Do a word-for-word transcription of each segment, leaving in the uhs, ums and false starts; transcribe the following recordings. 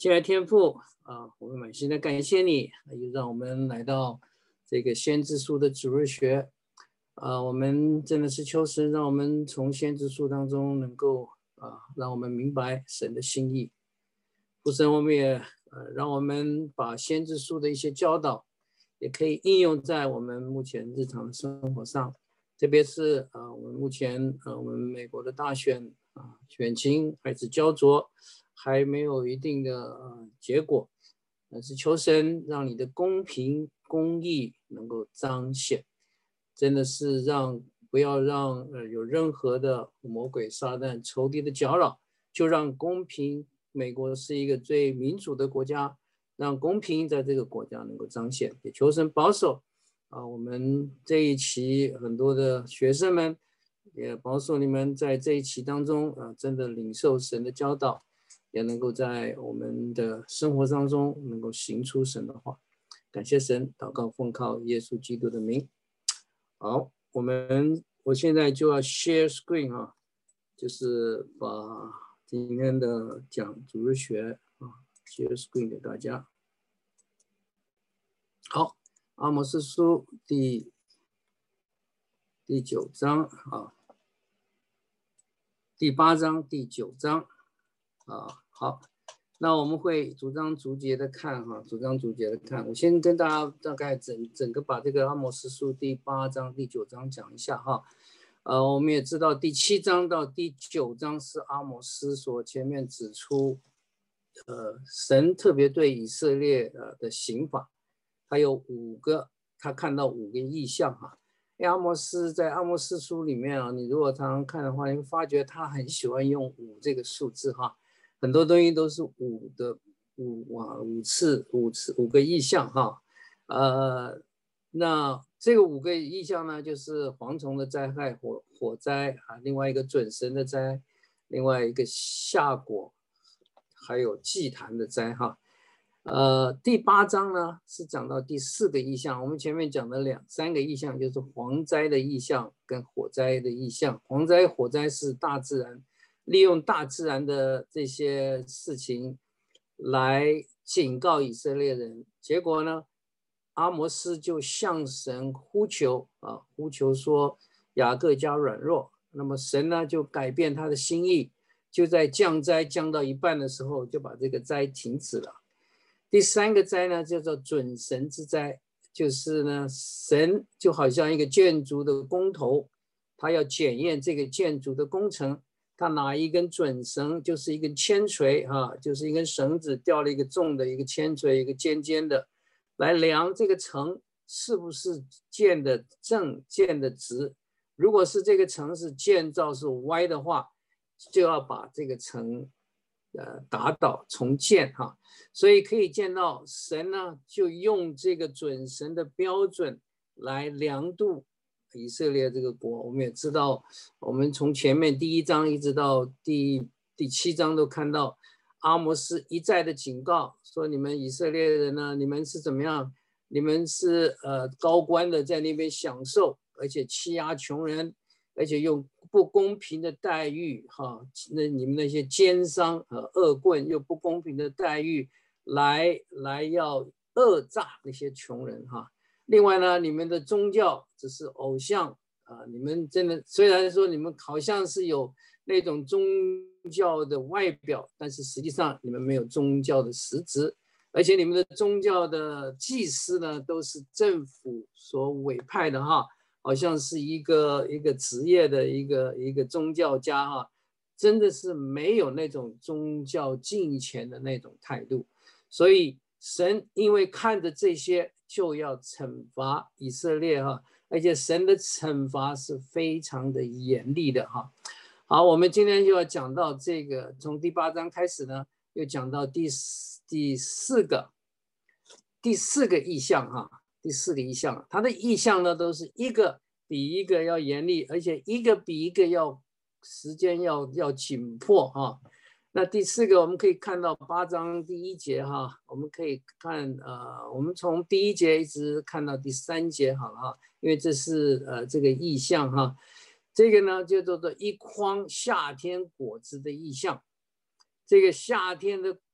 亲爱的天父啊，我们满心的感谢你，又让我们来到这个先知书的主日学啊，我们真的是求神，让我们从先知书当中能够啊，让我们明白神的心意。父神，我们也呃，让我们把先知书的一些教导，也可以应用在我们目前日常的生活上，特别是啊，我们目前呃，我们美国的大选啊，选情还是焦灼。还没有一定的呃结果，但是求神让你的公平公义能够彰显，真的是让不要让呃有任何的魔鬼撒旦仇敌的搅扰，就让公平。美国是一个最民主的国家，让公平在这个国家能够彰显，也求神保守啊，我们这一期很多的学生们，也保守你们在这一期当中啊，真的领受神的教导。也能够在我们的生活当中能够行出神的话，感谢神，祷告奉靠耶稣基督的名。好，我们我现在就要 share screen 啊，就是把今天的讲主日学啊 share screen 给大家。好，阿摩司书第第九章啊，第八章第九章啊。好，那我们会逐章逐节的看哈，逐章逐节的看。我先跟大家大概整整个把这个阿摩司书第八章、第九章讲一下哈。呃，我们也知道第七章到第九章是阿摩司所前面指出，呃，神特别对以色列呃的刑罚，他有五个，他看到五个异象哈。阿摩司在阿摩司书里面啊，你如果常常看的话，你会发觉他很喜欢用五这个数字哈。很多东西都是五的五啊五次五次五个意象哈，呃，那这个五个意象呢，就是蝗虫的灾害、火火灾啊，另外一个准神的灾，另外一个夏果，还有祭坛的灾哈。呃，第八章呢是讲到第四个意象，我们前面讲的两三个意象就是蝗灾的意象跟火灾的意象，蝗灾、火灾是大自然。利用大自然的这些事情来警告以色列人，结果呢，阿摩司就向神呼求啊，呼求说雅各家软弱，那么神呢就改变他的心意，就在降灾降到一半的时候，就把这个灾停止了。第三个灾呢叫做准神之灾，就是呢神就好像一个建筑的工头，他要检验这个建筑的工程。他拿一根准绳，就是一根铅锤哈，就是一根绳子吊了一个重的一个铅锤，一个尖尖的，来量这个城是不是建的正、建的直。如果是这个城是建造是歪的话，就要把这个城呃打倒重建哈。所以可以见到神呢，就用这个准绳的标准来量度以色列这个国。我们也知道，我们从前面第一章一直到第第七章都看到阿摩司一再的警告说，你们以色列人呢，你们是怎么样？你们是呃高官的在那边享受，而且欺压穷人，而且用不公平的待遇哈，那你们那些奸商和恶棍用不公平的待遇来来要讹诈那些穷人哈。另外呢，你们的宗教只是偶像啊！你们真的虽然说你们好像是有那种宗教的外表，但是实际上你们没有宗教的实质，而且你们的宗教的祭司呢，都是政府所委派的哈，好像是一个一个职业的一个一个宗教家哈，真的是没有那种宗教敬虔的那种态度，所以神因为看着这些。就要惩罚以色列哈，而且神的惩罚是非常的严厉的哈。好，我们今天就要讲到这个，从第八章开始呢，又讲到第四第四个第四个意象哈，第四个意象，它的意象呢都是一个比一个要严厉，而且一个比一个要时间要要紧迫哈。那第四个，我们可以看到八章第一节哈，我们可以看呃，我们从第一节一直看到第三节好了哈，因为这是呃这个意象哈，这个呢就叫做一筐夏天果子的意象。这个夏天的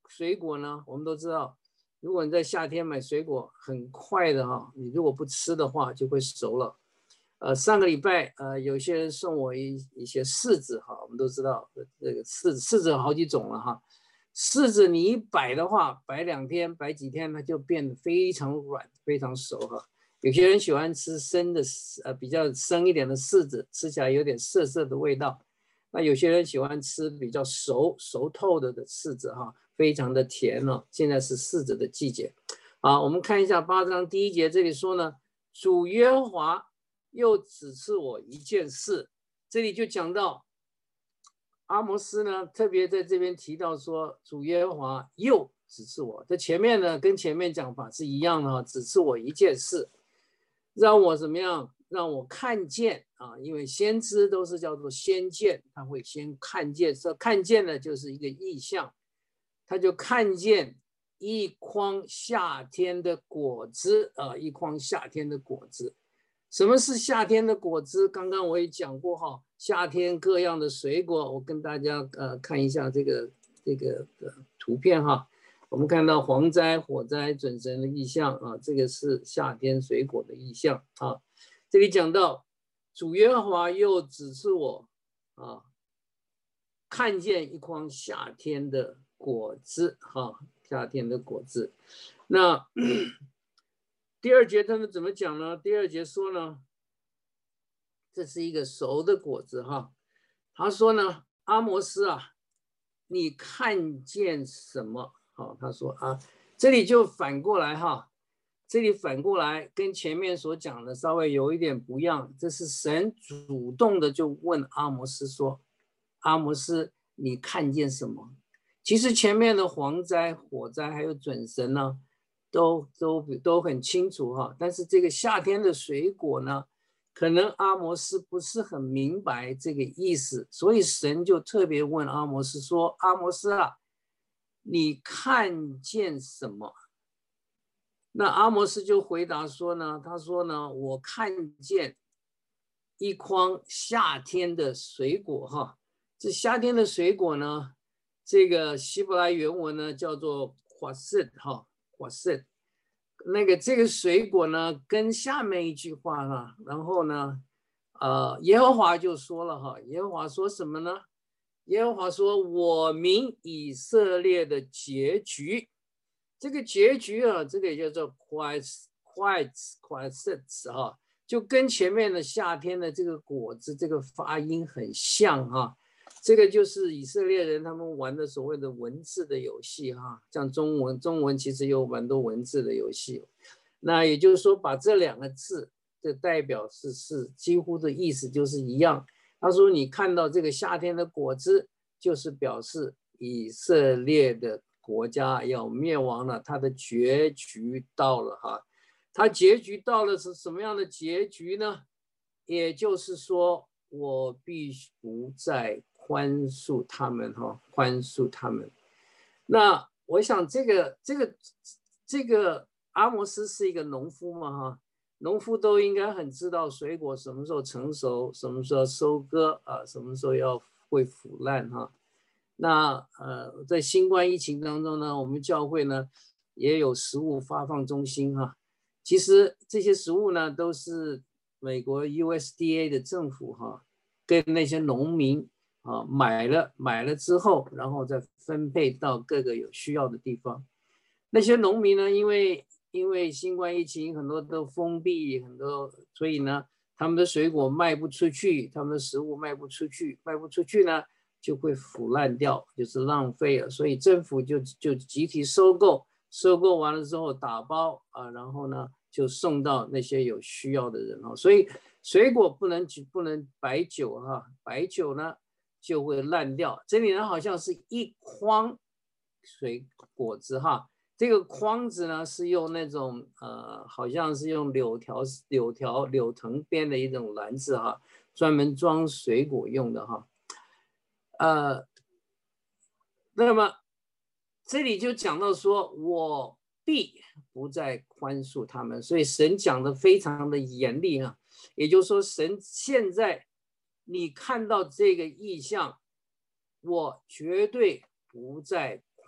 水果呢，我们都知道，如果你在夏天买水果，很快的哈，你如果不吃的话，就会熟了。呃，上个礼拜呃，有些人送我一一些柿子哈，我们都知道这个柿子柿子有好几种了哈。柿子你一摆的话，摆两天，摆几天，它就变得非常软，非常熟哈。有些人喜欢吃生的，呃，比较生一点的柿子，吃起来有点涩涩的味道。那有些人喜欢吃比较熟熟透的的柿子哈，非常的甜哦。现在是柿子的季节。好，我们看一下八章第一节，这里说呢，主耶和华又指示我一件事，这里就讲到阿摩斯呢，特别在这边提到说，主耶和华又指示我。这前面呢，跟前面讲法是一样的哈，指示我一件事，让我怎么样？让我看见啊，因为先知都是叫做先见，他会先看见，说看见的就是一个意象，他就看见一筐夏天的果子啊，一筐夏天的果子。什么是夏天的果子？刚刚我也讲过哈，夏天各样的水果，我跟大家呃看一下这个这个的图片哈。我们看到蝗灾、火灾、准神的意象啊，这个是夏天水果的意象啊。这里讲到主耶和华又指示我啊，看见一筐夏天的果子哈，夏天的果子。那第二节他们怎么讲呢？第二节说呢，这是一个熟的果子哈。他说呢，阿摩斯啊，你看见什么？好，他说啊，这里就反过来哈，这里反过来跟前面所讲的稍微有一点不一样。这是神主动的就问阿摩斯说，阿摩斯，你看见什么？其实前面的蝗灾、火灾还有准神呢，都都都很清楚哈。但是这个夏天的水果呢，可能阿摩斯不是很明白这个意思，所以神就特别问阿摩斯说：“阿摩斯啊，你看见什么？”那阿摩斯就回答说呢，他说呢，我看见一筐夏天的水果哈。这夏天的水果呢，这个希伯来原文呢叫做华瑟哈，华瑟。那个这个水果呢，跟下面一句话哈，然后呢，呃，耶和华就说了哈，耶和华说什么呢？耶和华说：“我民以色列的结局。”这个结局啊，这个也叫做 quiet quiet quiet 哈，就跟前面的夏天的这个果子这个发音很像哈。这个就是以色列人他们玩的所谓的文字的游戏哈，像中文，中文其实有蛮多文字的游戏。那也就是说，把这两个字的代表是是几乎的意思就是一样。他说：“你看到这个夏天的果子，就是表示以色列的国家要灭亡了，它的结局到了哈。它结局到了是什么样的结局呢？也就是说，我必须不再宽恕他们哈，宽恕他们。那我想这个这个这个阿摩斯是一个农夫嘛哈，农夫都应该很知道水果什么时候成熟，什么时候收割啊，什么时候要会腐烂哈。那呃，在新冠疫情当中呢，我们教会呢也有食物发放中心哈。其实这些食物呢都是美国 U S D A 的政府哈，跟那些农民啊买了买了之后，然后再分配到各个有需要的地方。那些农民呢，因为因为新冠疫情很多都封闭，很多所以呢，他们的水果卖不出去，他们的食物卖不出去，卖不出去呢就会腐烂掉，就是浪费了。所以政府就就集体收购，收购完了之后打包啊，然后呢就送到那些有需要的人哈。所以水果不能不能摆久哈，摆久呢就会烂掉。这里呢好像是一筐水果子哈。这个筐子呢是用那种呃，好像是用柳条、柳条、柳藤编的一种篮子哈，专门装水果用的哈。呃，那么这里就讲到说，我必不再宽恕他们，所以神讲的非常的严厉啊。也就是说，神现在你看到这个意象，我绝对不再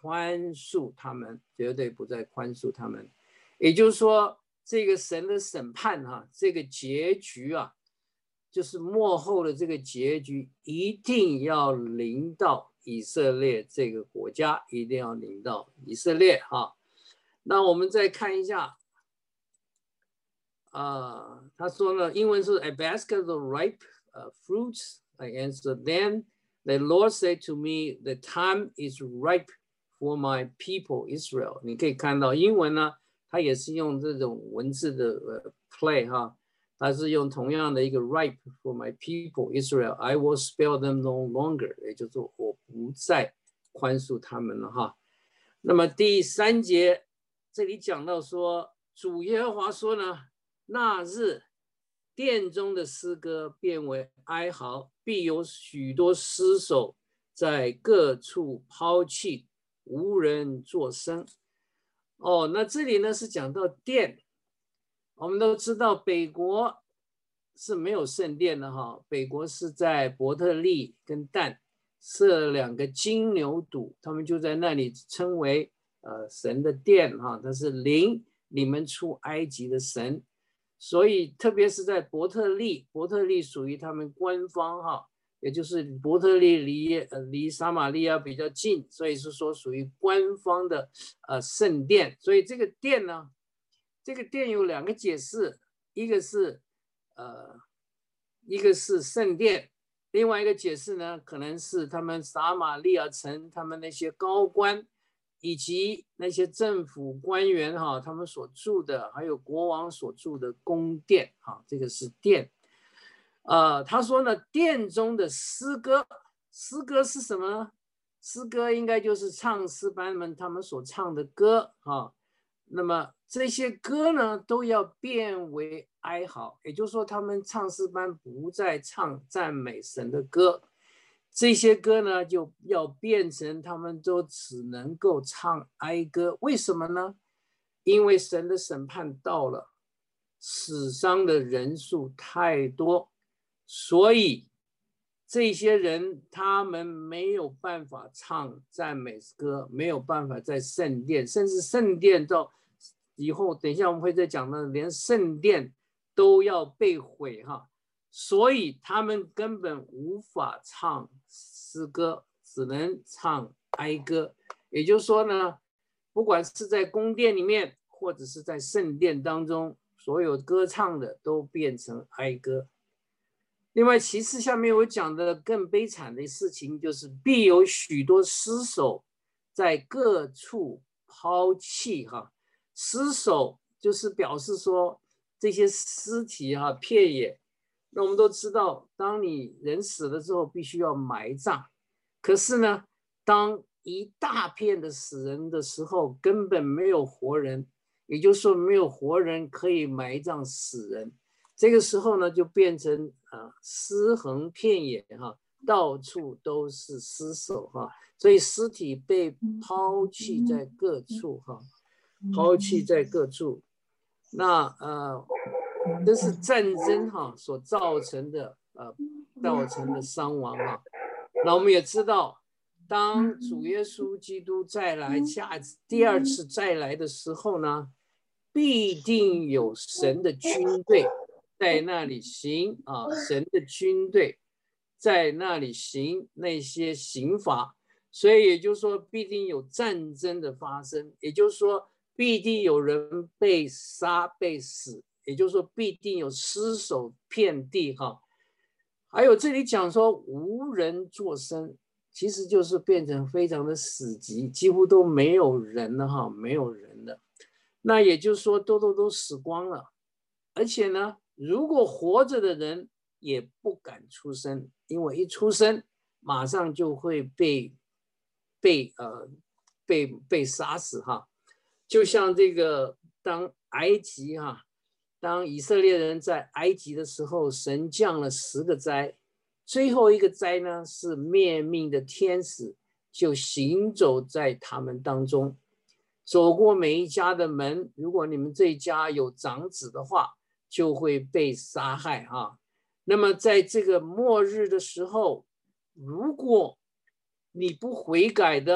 宽恕他们，绝对不再宽恕他们。也就是说，这个神的审判哈、啊，这个结局啊，就是末后的这个结局，一定要临到以色列这个国家，一定要临到以色列哈、啊。那我们再看一下，啊、呃，他说呢，英文是 a basket of ripe、uh, fruits. I answered, then the Lord said to me, the time is ripe for my people Israel. 你可以看到英文呢，它也是用这种文字的呃 play 哈，它是用同样的一个 ripe for my people Israel. I will spare them no longer. 也就是说我不再宽恕他们了哈。那么第三节这里讲到说，主耶和华说呢，那日殿中的诗歌变为哀嚎，必有许多尸首在各处抛弃，无人作声。哦，那这里呢是讲到殿，我们都知道北国是没有圣殿的哈，北国是在伯特利跟但设了两个金牛犊，他们就在那里称为呃神的殿哈，它是领你们出埃及的神。所以特别是在伯特利，伯特利属于他们官方哈，也就是伯特利离呃离撒玛利亚比较近，所以是说属于官方的呃圣殿。所以这个殿呢，这个殿有两个解释，一个是呃一个是圣殿，另外一个解释呢，可能是他们撒玛利亚城他们那些高官。以及那些政府官员哈，他们所住的，还有国王所住的宫殿哈，这个是殿。呃，他说呢，殿中的诗歌，诗歌是什么呢？诗歌应该就是唱诗班们他们所唱的歌哈。那么这些歌呢，都要变为哀嚎，也就是说，他们唱诗班不再唱赞美神的歌。这些歌呢，就要变成他们都只能够唱哀歌。为什么呢？因为神的审判到了，死伤的人数太多，所以这些人他们没有办法唱赞美歌，没有办法在圣殿，甚至圣殿到以后，等一下我们会再讲到，连圣殿都要被毁哈。所以他们根本无法唱诗歌，只能唱哀歌。也就是说呢，不管是在宫殿里面，或者是在圣殿当中，所有歌唱的都变成哀歌。另外，其次下面我讲的更悲惨的事情，就是必有许多尸首在各处抛弃哈。尸首就是表示说这些尸体哈，片野。那我们都知道，当你人死了之后，必须要埋葬。可是呢，当一大片的死人的时候，根本没有活人，也就是说，没有活人可以埋葬死人。这个时候呢，就变成啊，尸横遍野哈，到处都是尸首哈，所以尸体被抛弃在各处哈，抛弃在各处。那呃。这是战争哈所造成的呃造成的伤亡哈。那我们也知道，当主耶稣基督再来下第二次再来的时候呢，必定有神的军队在那里行啊，神的军队在那里行那些刑罚，所以也就是说，必定有战争的发生，也就是说，必定有人被杀被死。也就是说，必定有尸首遍地哈。还有这里讲说无人作声，其实就是变成非常的死寂，几乎都没有人了哈，没有人了。那也就是说，都都都死光了。而且呢，如果活着的人也不敢出声，因为一出声，马上就会被被呃被被杀死哈。就像这个当埃及哈。当以色列人在埃及的时候，神降了十个灾，最后一个灾呢是灭命的天使就行走在他们当中，走过每一家的门，如果你们这一家有长子的话，就会被杀害哈。那么在这个末日的时候，如果你不悔改的，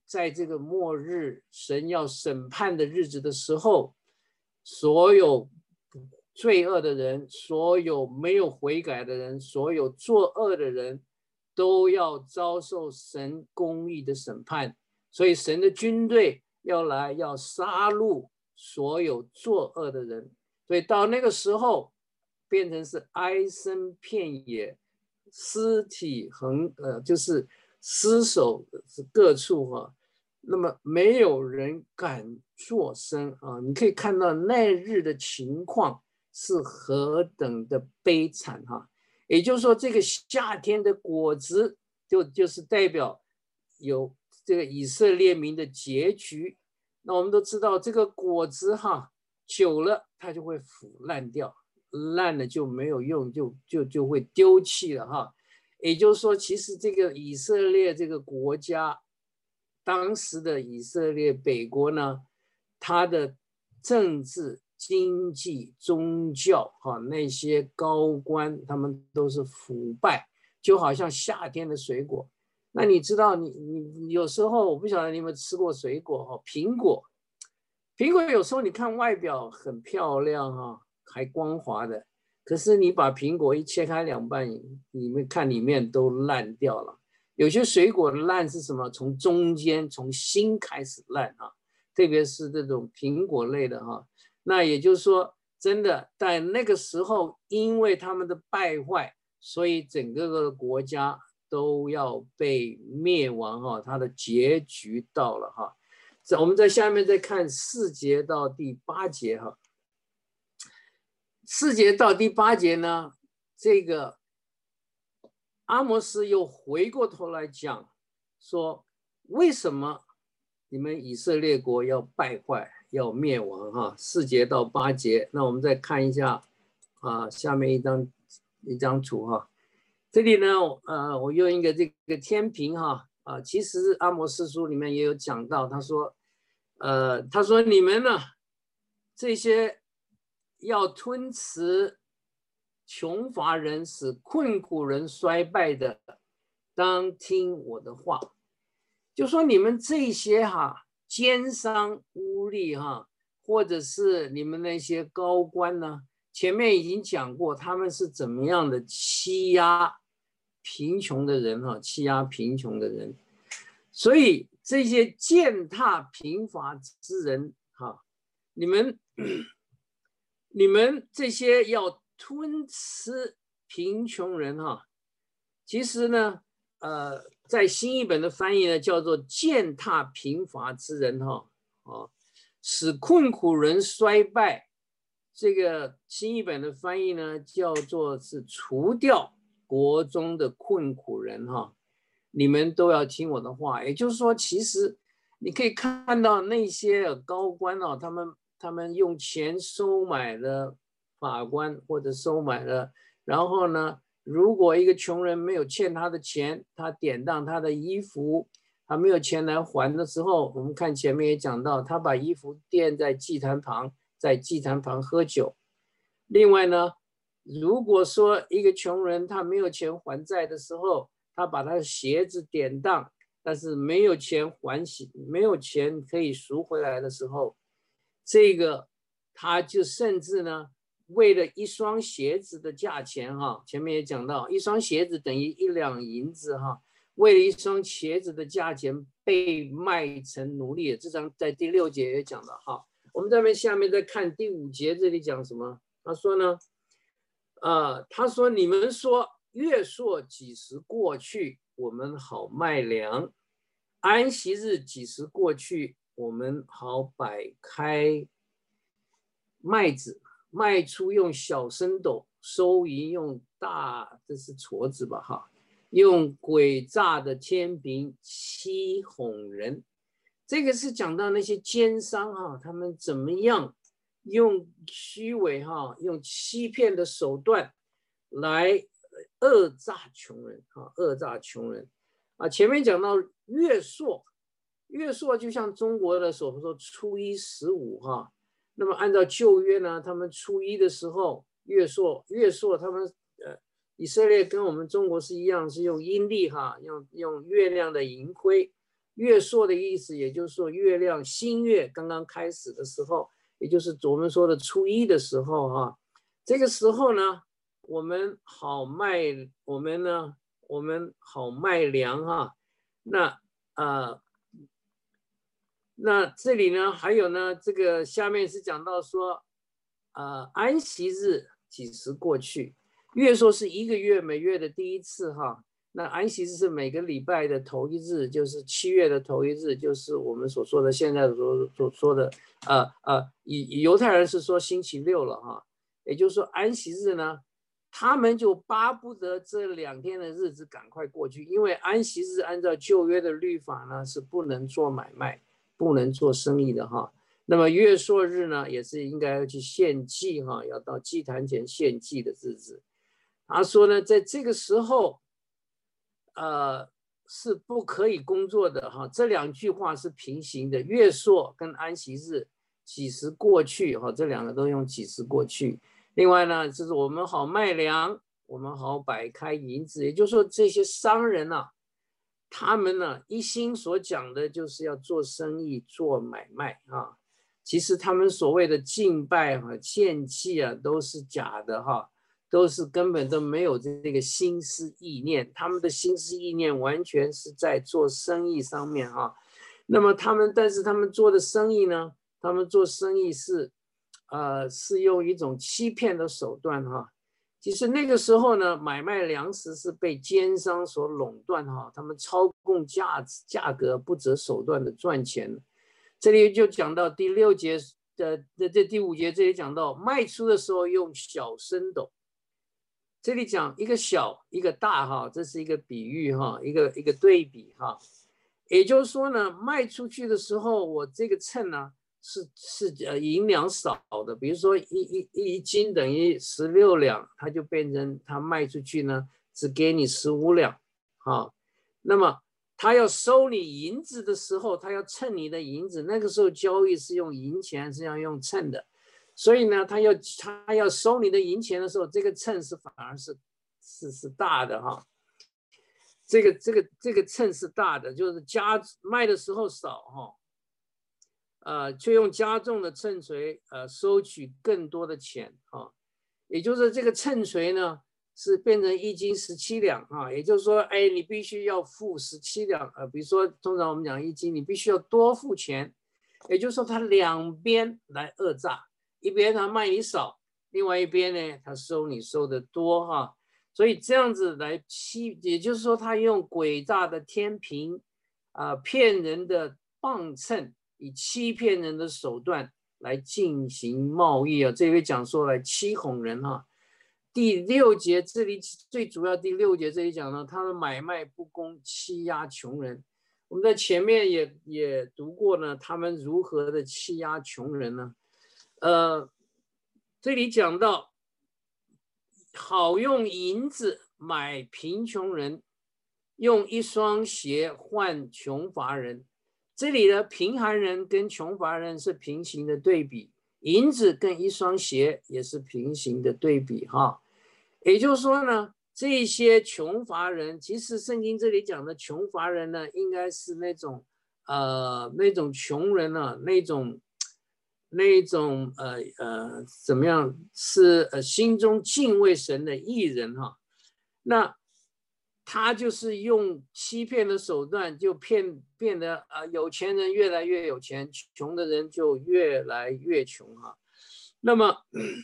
在这个末日神要审判的日子的时候，所有罪恶的人，所有没有悔改的人，所有作恶的人，都要遭受神公义的审判。所以神的军队要来，要杀戮所有作恶的人。所以到那个时候，变成是哀声遍野，尸体横呃，就是尸首各处哈、啊。那么没有人敢作声啊！你可以看到那日的情况是何等的悲惨哈、啊！也就是说，这个夏天的果子就就是代表有这个以色列民的结局。那我们都知道，这个果子哈，久了它就会腐烂掉，烂了就没有用，就就就会丢弃了哈。也就是说，其实这个以色列这个国家，当时的以色列北国呢，它的政治、经济、宗教哈，那些高官他们都是腐败，就好像夏天的水果。那你知道你，你你有时候我不晓得你有没有吃过水果哈，苹果，苹果有时候你看外表很漂亮哈，还光滑的，可是你把苹果一切开两半，你们看里面都烂掉了。有些水果的烂是什么？从中间从心开始烂啊，特别是这种苹果类的哈。那也就是说，真的在那个时候，因为他们的败坏，所以整个的国家都要被灭亡哈，它的结局到了哈。我们在下面再看四节到第八节哈。四节到第八节呢，这个阿摩斯又回过头来讲说，为什么你们以色列国要败坏，要灭亡哈？四节到八节，那我们再看一下啊，下面一张一张图哈。这里呢，呃，我用一个这个天平哈啊，其实阿摩斯书里面也有讲到，他说，呃，他说你们呢，这些要吞吃穷乏人，使困苦人衰败的，当听我的话。就说你们这些哈奸商污吏哈，或者是你们那些高官呢，前面已经讲过他们是怎么样的欺压贫穷的人哈，欺压贫穷的人。所以这些践踏贫乏之人哈，你们你们这些要吞吃贫穷人哈，其实呢，呃，在新译本的翻译呢，叫做践踏贫乏之人哈，啊，使困苦人衰败。这个新译本的翻译呢，叫做是除掉国中的困苦人哈。你们都要听我的话，也就是说，其实你可以看到那些高官哦，他们他们用钱收买了法官或者收买了，然后呢，如果一个穷人没有欠他的钱，他典当他的衣服，他没有钱来还的时候，我们看前面也讲到，他把衣服垫在祭坛旁，在祭坛旁喝酒。另外呢，如果说一个穷人他没有钱还债的时候，他把他的鞋子典当，但是没有钱还息，没有钱可以赎回来的时候，这个他就甚至呢，为了一双鞋子的价钱哈，前面也讲到，一双鞋子等于一两银子哈，为了一双鞋子的价钱被卖成奴隶，这张在第六节也讲了哈。我们这边下面再看第五节，这里讲什么？他说呢，呃，他说你们说月朔几时过去，我们好卖粮；安息日几时过去，我们好摆开麦子，卖出用小升斗，收银用大，这是矬子吧哈，用诡诈的天平欺哄人。这个是讲到那些奸商哈，他们怎么样用虚伪哈，用欺骗的手段来讹诈穷人啊，讹诈穷人啊。前面讲到月朔，月朔就像中国的所说初一十五哈。那么按照旧约呢，他们初一的时候，月朔月朔他们呃以色列跟我们中国是一样，是用阴历哈，用用月亮的盈亏。 月朔的意思，也就是说月亮新月刚刚开始的时候，也就是我们说的初一的时候哈、啊，这个时候呢，我们好卖，我们呢，我们好卖粮哈、啊，那呃，那这里呢还有呢，这个下面是讲到说，呃，安息日几时过去？月朔是一个月每月的第一次哈。那安息日是每个礼拜的头一日，就是七月的头一日，就是我们所说的现在所所说的，呃呃，以犹太人是说星期六了哈，也就是说安息日呢，他们就巴不得这两天的日子赶快过去，因为安息日按照旧约的律法呢是不能做买卖、不能做生意的哈。那么月朔日呢，也是应该要去献祭哈，要到祭坛前献祭的日子。他说呢，在这个时候。呃，是不可以工作的哈，这两句话是平行的，月朔跟安息日几时过去哈，这两个都用几时过去。另外呢，就是我们好卖粮，我们好摆开银子，也就是说这些商人啊，他们呢一心所讲的就是要做生意、做买卖啊。其实他们所谓的敬拜和献祭啊，都是假的哈。都是根本都没有这个心思意念，他们的心思意念完全是在做生意上面哈。那么他们，但是他们做的生意呢，他们做生意是，呃，是用一种欺骗的手段哈。其实那个时候呢，买卖粮食是被奸商所垄断哈，他们操控价价格，不择手段的赚钱。这里就讲到第六节的这这第五节，这里讲到卖出的时候用小升斗。这里讲一个小一个大哈，这是一个比喻哈，一个一个对比哈。也就是说呢，卖出去的时候，我这个秤呢是是呃银两少的，比如说一一一斤等于十六两，它就变成它卖出去呢只给你十五两哈。那么他要收你银子的时候，他要称你的银子，那个时候交易是用银钱，是要用秤的。所以呢，他要他要收你的银钱的时候，这个秤是反而是是是大的哈。这个这个这个秤是大的，就是加卖的时候少哈，呃，却用加重的秤锤呃收取更多的钱哈。也就是这个秤锤呢是变成一斤十七两哈，也就是说，哎，你必须要付十七两呃，比如说通常我们讲一斤，你必须要多付钱，也就是说，他两边来讹诈。一边他卖你少，另外一边呢，他收你收的多哈，所以这样子来欺，也就是说，他用诡诈的天平啊、呃，骗人的磅秤，以欺骗人的手段来进行贸易啊。这里讲说来欺哄人哈。第六节这里最主要，第六节这里讲呢，他的买卖不公，欺压穷人。我们在前面也也读过呢，他们如何的欺压穷人呢？呃，这里讲到好用银子买贫穷人，用一双鞋换穷乏人。这里的贫寒人跟穷乏人是平行的对比，银子跟一双鞋也是平行的对比哈。也就是说呢，这些穷乏人，其实圣经这里讲的穷乏人呢，应该是那种呃那种穷人呢、啊，那种。那种呃呃怎么样是呃心中敬畏神的义人哈，那他就是用欺骗的手段，就骗变得呃有钱人越来越有钱，穷的人就越来越穷哈。那么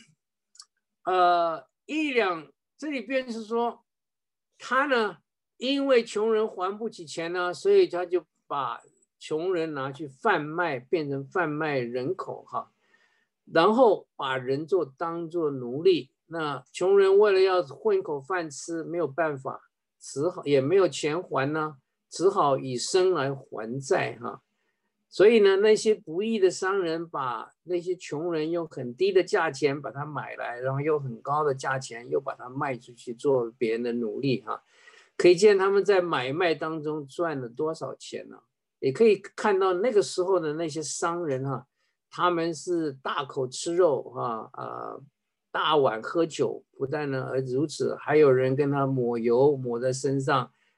呃一两这里便是说，他呢因为穷人还不起钱呢，所以他就把穷人拿去贩卖，变成贩卖人口哈，然后把人做当做奴隶。那穷人为了要混口饭吃，没有办法，只好也没有钱还呢，只好以身来还债哈。所以呢，那些不义的商人把那些穷人用很低的价钱把他买来，然后用很高的价钱又把他卖出去做别人的奴隶哈。可以见他们在买卖当中赚了多少钱呢？也可以看到那个时候的那些商人哈，他们是大口吃肉哈啊，大碗喝酒，不但呢而如此，还有人跟他抹油抹在身上，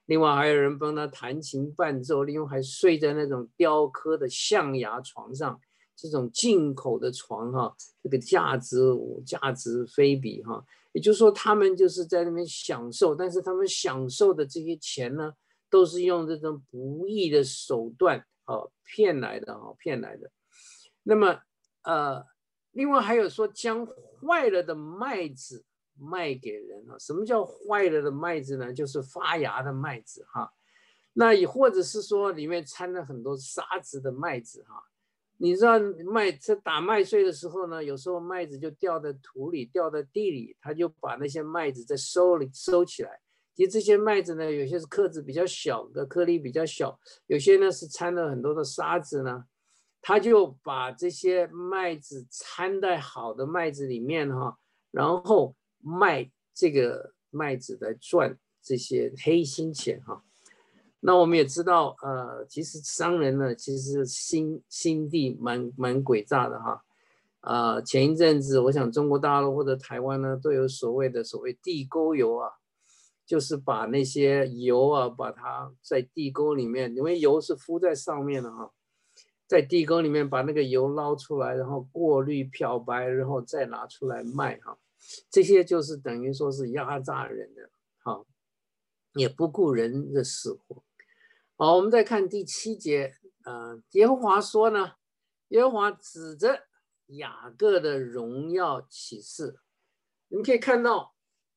另外还有人帮他弹琴伴奏，另外还睡在那种雕刻的象牙床上，这种进口的床哈，这个价值价值非比哈。也就是说，他们就是在那边享受，但是他们享受的这些钱呢，都是用这种不义的手段啊骗来的啊骗来的。那么呃，另外还有说将坏了的麦子卖给人啊。什么叫坏了的麦子呢？就是发芽的麦子哈。那也或者是说里面掺了很多沙子的麦子哈。你知道麦在打麦穗的时候呢，有时候麦子就掉在土里，掉在地里，他就把那些麦子再收里收起来。其实这些麦子呢，有些是颗子比较小的，颗粒比较小，有些呢是掺了很多的沙子呢。他就把这些麦子掺在好的麦子里面哈，然后卖这个麦子来赚这些黑心钱哈。那我们也知道，呃，其实商人呢，其实心心地蛮蛮诡诈的哈。啊、呃，前一阵子，我想中国大陆或者台湾呢，都有所谓的所谓地沟油啊，就是把那些油啊，把它在地沟里面，因为油是敷在上面的哈，在地沟里面把那个油捞出来，然后过滤漂白，然后再拿出来卖哈。这些就是等于说是压榨人的，哈，也不顾人的死活。好，我们再看第七节，呃，耶和华说呢，耶和华指着雅各的荣耀启示。你们可以看到，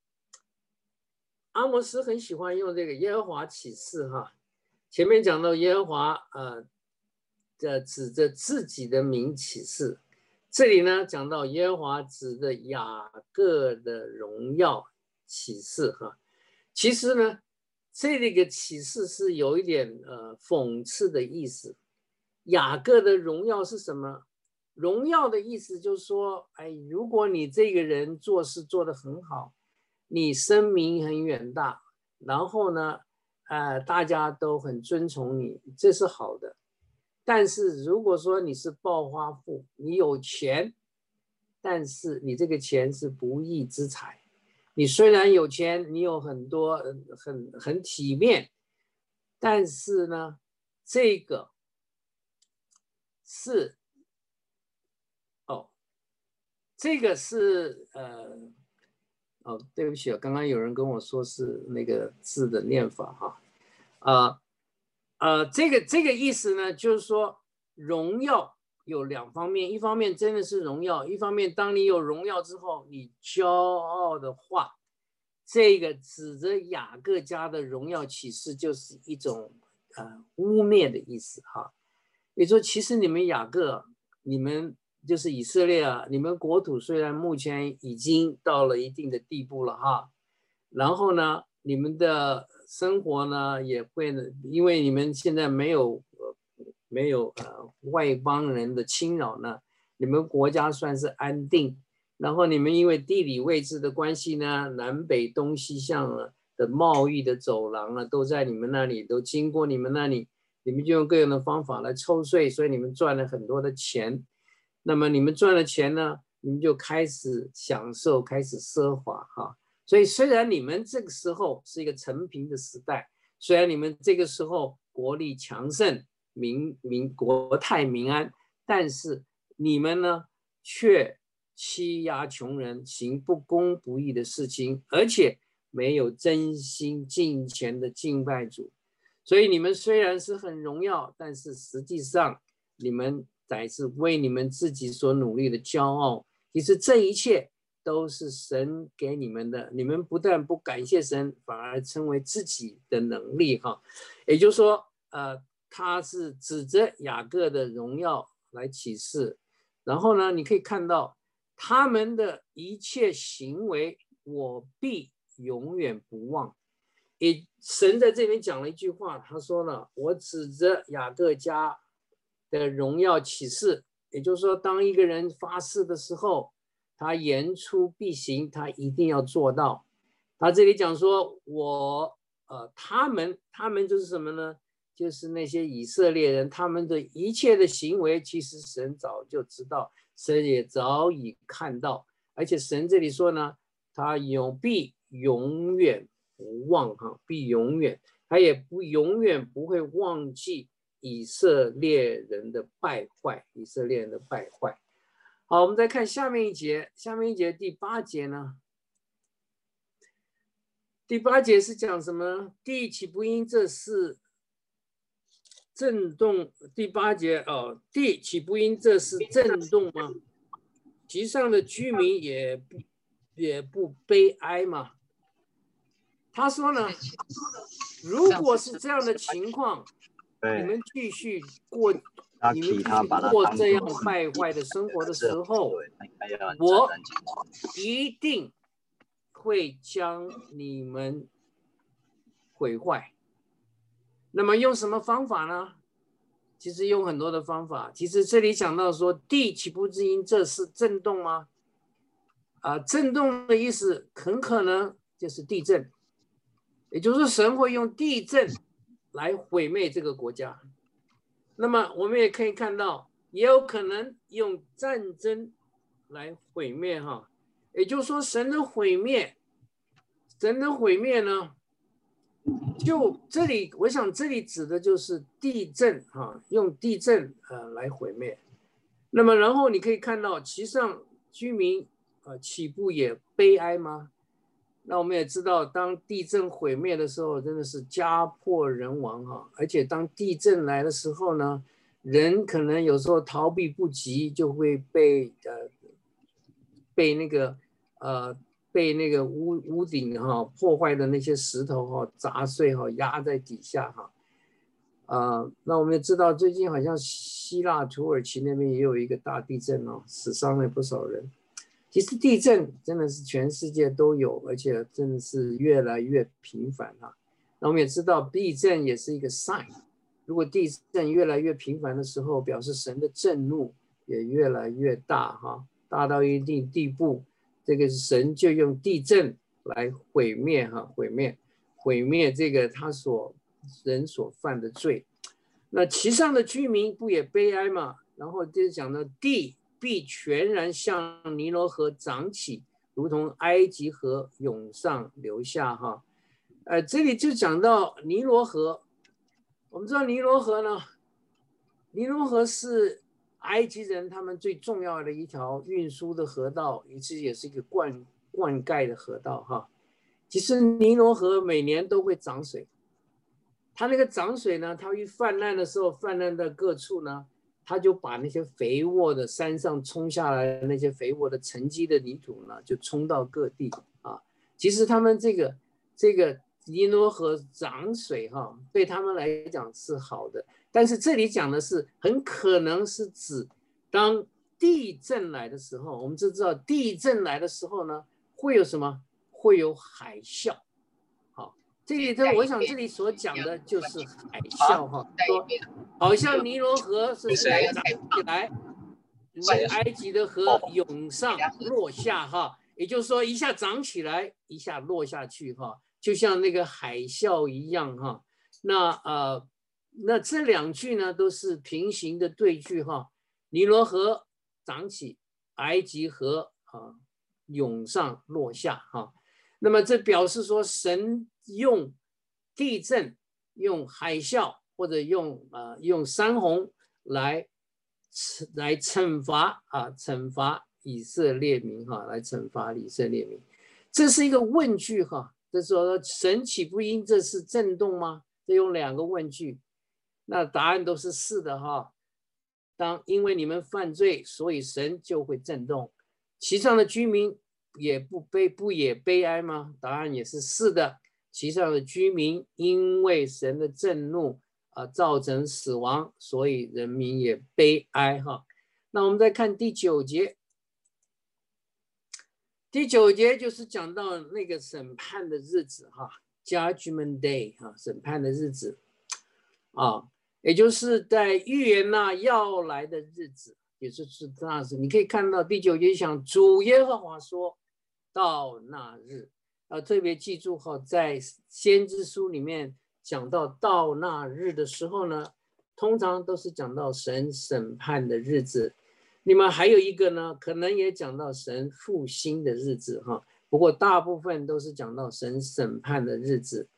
阿摩斯很喜欢用这个耶和华启示哈。前面讲到耶和华呃的指着自己的名启示，这里呢讲到耶和华指着雅各的荣耀启示哈。其实呢，这个启示是有一点呃讽刺的意思。雅各的荣耀是什么？荣耀的意思就是说，哎，如果你这个人做事做得很好，你声名很远大，然后呢，呃，大家都很尊崇你，这是好的。但是如果说你是暴发户，你有钱，但是你这个钱是不义之财。你虽然有钱，你有很多很很体面，但是呢，这个是哦，这个是呃哦，对不起啊，刚刚有人跟我说是那个字的念法哈，啊呃，呃，这个这个意思呢，就是说荣耀有两方面，一方面真的是荣耀，一方面当你有荣耀之后，你骄傲的话。这个指着雅各家的荣耀启示，就是一种呃污蔑的意思哈。也说，其实你们雅各，你们就是以色列啊，你们国土虽然目前已经到了一定的地步了哈，然后呢，你们的生活呢也会，因为你们现在没有呃没有呃外邦人的侵扰呢，你们国家算是安定。然后你们因为地理位置的关系呢，南北东西向的贸易的走廊啊，都在你们那里，都经过你们那里，你们就用各样的方法来抽税，所以你们赚了很多的钱。那么你们赚了钱呢，你们就开始享受，开始奢华哈。所以虽然你们这个时候是一个承平的时代，虽然你们这个时候国力强盛，民民国泰民安，但是你们呢却欺压穷人，行不公不义的事情，而且没有真心敬虔的敬拜主。所以你们虽然是很荣耀，但是实际上你们乃是为你们自己所努力的骄傲。其实这一切都是神给你们的，你们不但不感谢神，反而称为自己的能力哈。也就是说，呃，他是指着雅各的荣耀来启示。然后呢，你可以看到他们的一切行为，我必永远不忘。也神在这边讲了一句话，他说呢，我指着雅各家的荣耀启示，也就是说，当一个人发誓的时候，他言出必行，他一定要做到。他这里讲说，我呃，他们他们就是什么呢？就是那些以色列人，他们的一切的行为，其实神早就知道，神也早已看到，而且神这里说呢，他永必永远不忘哈，必永远， 他也不永远不会忘记以色列人的败坏，以色列人的败坏。好，我们再看下面一节，下面一节第八节呢？第八节是讲什么？地岂不因这事震动？第八节哦，地岂不因这事震动吗？其上的居民也不也不悲哀吗？他说呢，如果是这样的情况，你们继续过，你们继续过这样败坏的生活的时候，我一定会将你们毁坏。那么用什么方法呢？其实用很多的方法。其实这里讲到说，地岂不知因这事震动吗？啊，震动的意思很可能就是地震，也就是说神会用地震来毁灭这个国家。那么我们也可以看到，也有可能用战争来毁灭哈。也就是说，神的毁灭，神的毁灭呢，就这里，我想这里指的就是地震哈，用地震呃来毁灭。那么然后你可以看到，其上居民呃岂不也悲哀吗？那我们也知道，当地震毁灭的时候，真的是家破人亡哈。而且当地震来的时候呢，人可能有时候逃避不及，就会被呃被那个呃被那个屋屋顶哈破坏的那些石头哈砸碎哈压在底下哈。呃，那我们也知道，最近好像希腊、土耳其那边也有一个大地震哦，死伤了不少人。其实地震真的是全世界都有，而且真的是越来越频繁哈。那我们也知道，地震也是一个 sign。如果地震越来越频繁的时候，表示神的震怒也越来越大哈，大到一定地步，这个神就用地震来毁灭哈，毁灭毁灭这个他所人所犯的罪。那其上的居民不也悲哀吗？然后就讲到地必全然向尼罗河涨起，如同埃及河涌上流下哈。呃，这里就讲到尼罗河。我们知道尼罗河呢，尼罗河是埃及人他们最重要的一条运输的河道，其实也是一个灌灌溉的河道哈。其实尼罗河每年都会涨水，它那个涨水呢，它一泛滥的时候，泛滥到各处呢，它就把那些肥沃的山上冲下来的那些肥沃的沉积的泥土呢，就冲到各地啊。其实他们这个这个尼罗河涨水哈，对他们来讲是好的，但是这里讲的是很可能是指当地震来的时候，我们就知道地震来的时候呢，会有什么？会有海啸。好，这里头我想这里所讲的就是海啸哈，说好像尼罗河是涨起来，那个埃及的河涌上落下哈，也就是说一下涨起来，一下落下去哈。就像那个海啸一样哈，那呃，那这两句呢都是平行的对句哈。尼罗河涨起，埃及河啊涌上落下哈。那么这表示说，神用地震、用海啸或者用呃用山洪来来惩罚啊，惩罚以色列民哈，来惩罚以色列民。这是一个问句哈。这说神岂不因这是震动吗？这用两个问句，那答案都是是的哈。当因为你们犯罪，所以神就会震动。其上的居民也不悲不也悲哀吗？答案也是是的。其上的居民因为神的震怒啊、呃，造成死亡，所以人民也悲哀哈。那我们再看第九节。第九节就是讲到那个审判的日子哈 ，Judgment Day 哈，审判的日子啊，也就是在预言呐要来的日子，也就是那是你可以看到第九节讲主耶和华说到那日，要特别记住哈，在先知书里面讲到到那日的时候呢，通常都是讲到神审判的日子。另外还有一个呢，可能也讲到神复兴的日子哈，不过大部分都是讲到神审判的日子。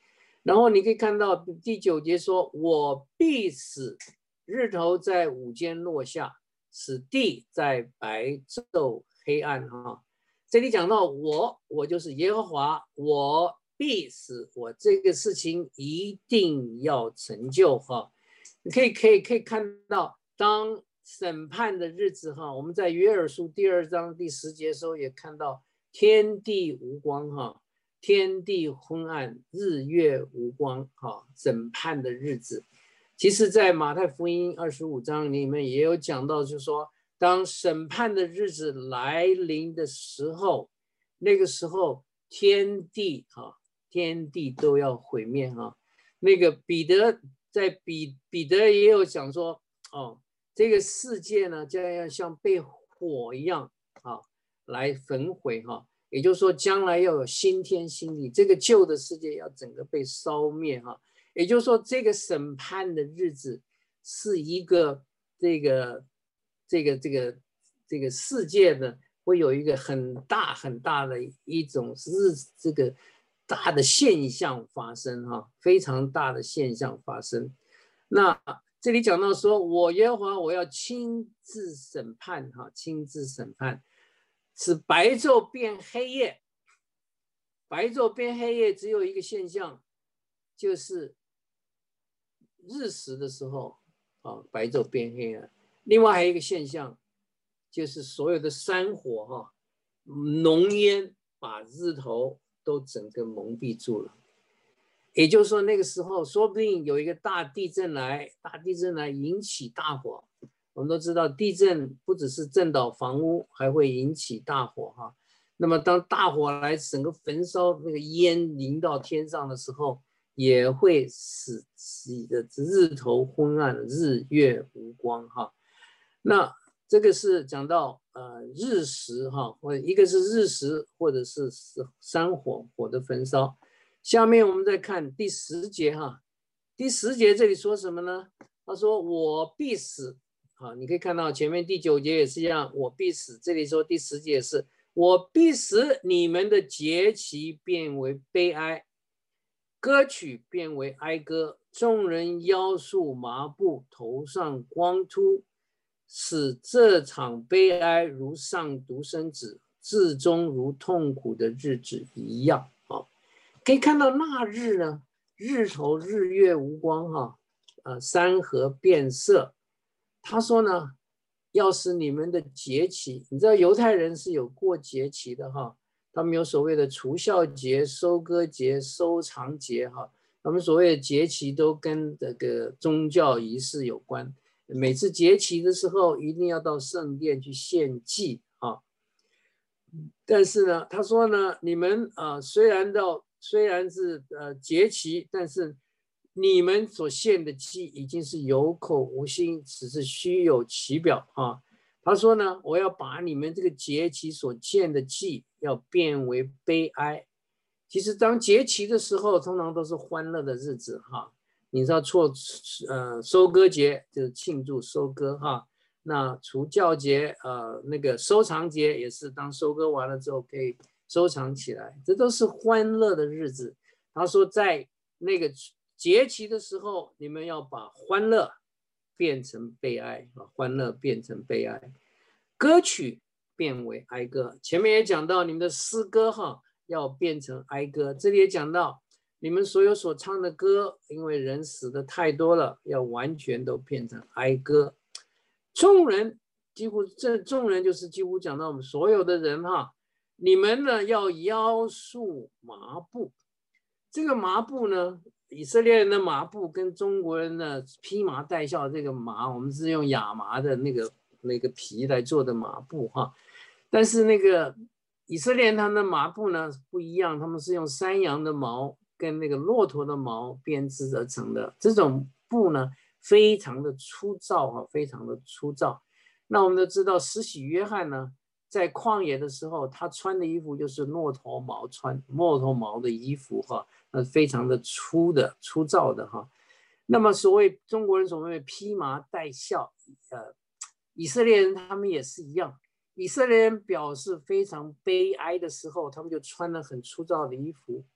然后你可以看到第九节说：“我必使日头在午间落下，使地在白昼黑暗。”哈，这里讲到我，我就是耶和华，我必使，我这个事情一定要成就。哈，你可以可以可以看到，当审判的日子，哈，我们在约珥书第二章第十节的时候也看到天地无光，哈。天地昏暗，日月无光，哈，审判的日子。其实，在马太福音二十五章里面也有讲到，就是说，当审判的日子来临的时候，那个时候天地，哈，天地都要毁灭，哈。那个彼得在彼彼得也有讲说，哦，这个世界呢，将要像被火一样，啊，来焚毁，哈。也就是说，将来要有新天新地，这个旧的世界要整个被烧灭，哈。也就是说，这个审判的日子是一个这个这个这个这个世界呢，会有一个很大很大的一种日这个大的现象发生，哈，非常大的现象发生。那这里讲到说，我耶和华我要亲自审判，哈，亲自审判。使白昼变黑夜，白昼变黑夜只有一个现象，就是日食的时候，啊，白昼变黑了。另外还有一个现象，就是所有的山火，哈，浓烟把日头都整个蒙蔽住了。也就是说，那个时候说不定有一个大地震来，大地震来引起大火。我们都知道，地震不只是震倒房屋，还会引起大火，哈。那么当大火来整个焚烧，那个烟淋到天上的时候，也会使使得日头昏暗，日月无光，哈。那这个是讲到呃日食，哈，或一个是日食，或者是山火火的焚烧。下面我们再看第十节，哈，第十节这里说什么呢？他说：“我必使。”好，你可以看到前面第九节也是一样，我必使。这里说第十节是，我必使你们的节期变为悲哀，歌曲变为哀歌，众人腰束麻布，头上光秃，使这场悲哀如上独生子，至终如痛苦的日子一样。好，可以看到那日呢，日头日月无光，哈，呃，山河变色。他说呢，要使你们的节期，你知道犹太人是有过节期的，哈，他们有所谓的除酵节、收割节、收藏节，哈，他们所谓的节期都跟这个宗教仪式有关。每次节期的时候，一定要到圣殿去献祭，啊。但是呢，他说呢，你们啊、呃，虽然到虽然是呃节期，但是你们所献的祭已经是有口无心，只是虚有其表，啊。他说呢，我要把你们这个节期所献的祭要变为悲哀。其实当节期的时候，通常都是欢乐的日子，哈。你知道错呃收割节就是庆祝收割，哈。那除酵节，呃，那个收藏节也是当收割完了之后可以收藏起来，这都是欢乐的日子。他说，在那个节期的时候，你们要把欢乐变成悲哀，啊，欢乐变成悲哀，歌曲变为哀歌。前面也讲到，你们的诗歌，哈，要变成哀歌。这里也讲到，你们所有所唱的歌，因为人死的太多了，要完全都变成哀歌。众人几乎这众人就是几乎讲到我们所有的人，哈，你们呢要腰束麻布。这个麻布呢，以色列人的麻布跟中国人的披麻戴孝，这个麻我们是用亚麻的那个那个皮来做的麻布，哈。但是那个以色列人他们的麻布呢不一样，他们是用山羊的毛跟那个骆驼的毛编织而成的。这种布呢非常的粗糙，啊，非常的粗糙。那我们都知道，施洗约翰呢，在旷野的时候，他穿的衣服就是骆驼毛穿骆驼毛的衣服，哈，那非常的粗的粗糙的，哈。那么所谓中国人所谓披麻戴孝，呃，以色列人他们也是一样。以色列人表示非常悲哀的时候，他们就穿了很粗糙的衣服。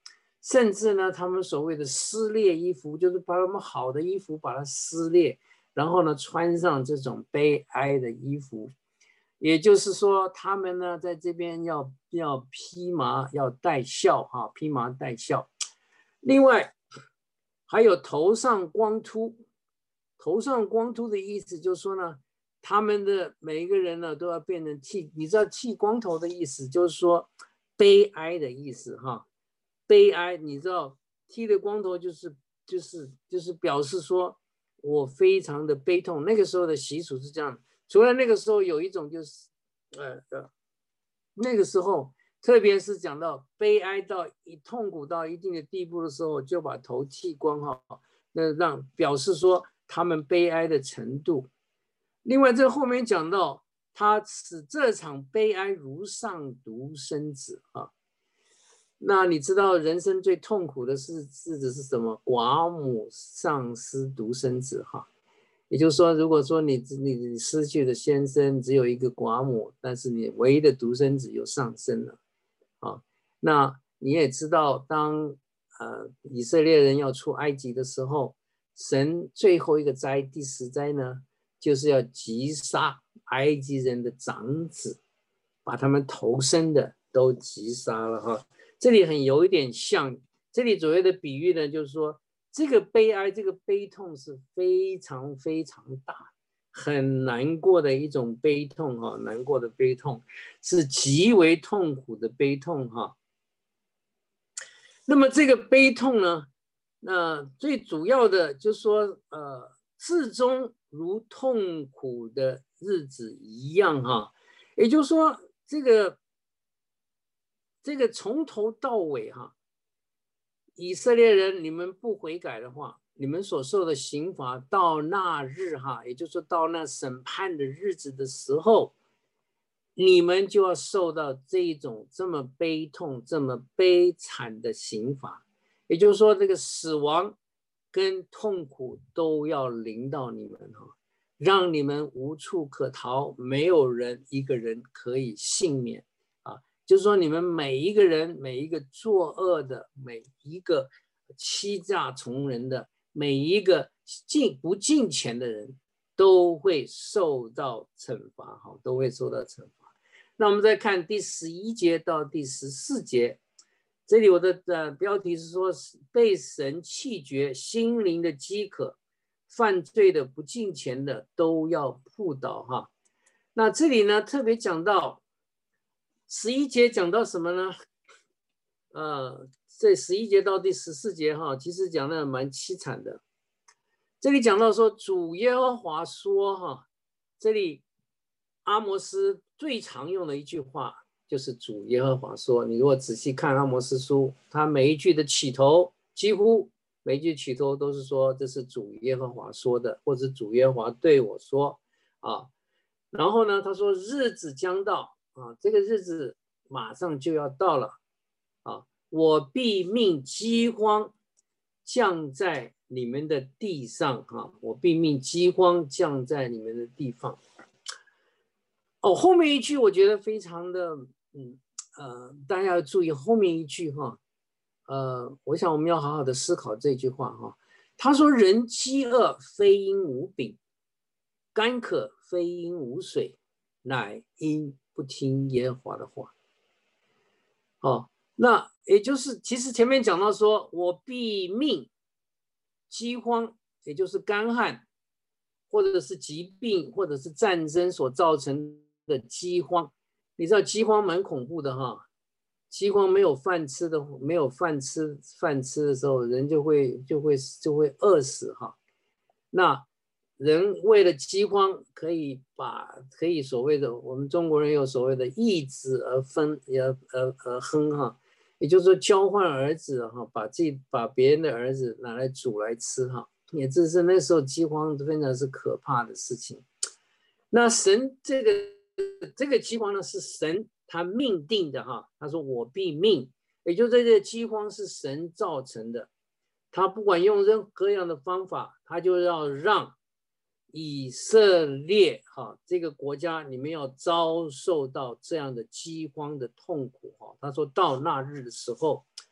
甚至呢，他们所谓的撕裂衣服，就是把他们好的衣服把它撕裂，然后呢穿上这种悲哀的衣服。也就是说，他们呢在这边要要披麻，要戴孝哈，披麻戴孝。另外还有头上光秃，头上光秃的意思就是说呢，他们的每一个人呢都要变成剃，你知道剃光头的意思就是说悲哀的意思哈，悲哀，你知道剃的光头就是就是就是表示说我非常的悲痛。那个时候的习俗是这样，除了那个时候有一种就是呃呃那个时候。特别是讲到悲哀到一痛苦到一定的地步的时候，就把头剃光哈，那让表示说他们悲哀的程度。另外，这后面讲到他使这场悲哀如上独生子啊。那你知道人生最痛苦的是日子是什么？寡母丧失独生子哈。也就是说，如果说你你失去了先生，只有一个寡母，但是你唯一的独生子又上升了。啊，那你也知道，当呃以色列人要出埃及的时候，神最后一个灾，第十灾呢，就是要击杀埃及人的长子，把他们头生的都击杀了哈。这里很有一点像，这里所谓的比喻呢，就是说这个悲哀，这个悲痛是非常非常大。很难过的一种悲痛哈，难过的悲痛是极为痛苦的悲痛哈。那么这个悲痛呢，那最主要的就是说，呃，至终如痛苦的日子一样哈。也就是说，这个这个从头到尾哈，以色列人你们不悔改的话，你们所受的刑罚到那日哈，也就是说到那审判的日子的时候，你们就要受到这种这么悲痛、这么悲惨的刑罚。也就是说，这个死亡跟痛苦都要临到你们哈，让你们无处可逃，没有人一个人可以幸免啊。就是说，你们每一个人，每一个作恶的，每一个欺诈从人的，每一个敬不敬虔的人，都会受到惩罚，哈，都会受到惩罚。那我们再看第十一节到第十四节，这里我的呃标题是说，被神弃绝，心灵的饥渴，犯罪的、不敬虔的，都要扑倒哈。那这里呢，特别讲到。十一节讲到什么呢？呃，这十一节到第十四节哈，其实讲的蛮凄惨的。这里讲到说，主耶和华说哈，这里阿摩斯最常用的一句话就是主耶和华说。你如果仔细看阿摩斯书，他每一句的起头，几乎每一句起头都是说这是主耶和华说的，或者主耶和华对我说啊。然后呢，他说日子将到。啊，这个日子马上就要到了啊！我必命饥荒降在你们的地上啊！我必命饥荒降在你们的地方。哦，后面一句我觉得非常的，嗯呃，大家要注意后面一句哈，呃，我想我们要好好的思考这句话哈。他说：“人饥饿非因无饼，干渴非因无水，乃因。”不听耶和华的话，哦，那也就是其实前面讲到说，我必命饥荒，也就是干旱，或者是疾病，或者是战争所造成的饥荒。你知道饥荒蛮恐怖的哈，饥荒没有饭吃的，没有饭吃饭吃的时候，人就会就会就会饿死哈。那人为了饥荒，可以把可以所谓的我们中国人有所谓的易子而分而而而亨哈，也就是说交换儿子哈，把自己把别人的儿子拿来煮来吃哈，也就是那时候饥荒非常是可怕的事情。那神这个这个饥荒呢是神他命定的哈，他说我必命，也就是这个饥荒是神造成的，他不管用任何各样的方法，他就要让以色列哈这个国家，你们要遭受到这样的饥荒的痛苦哈。他说到那日的时候，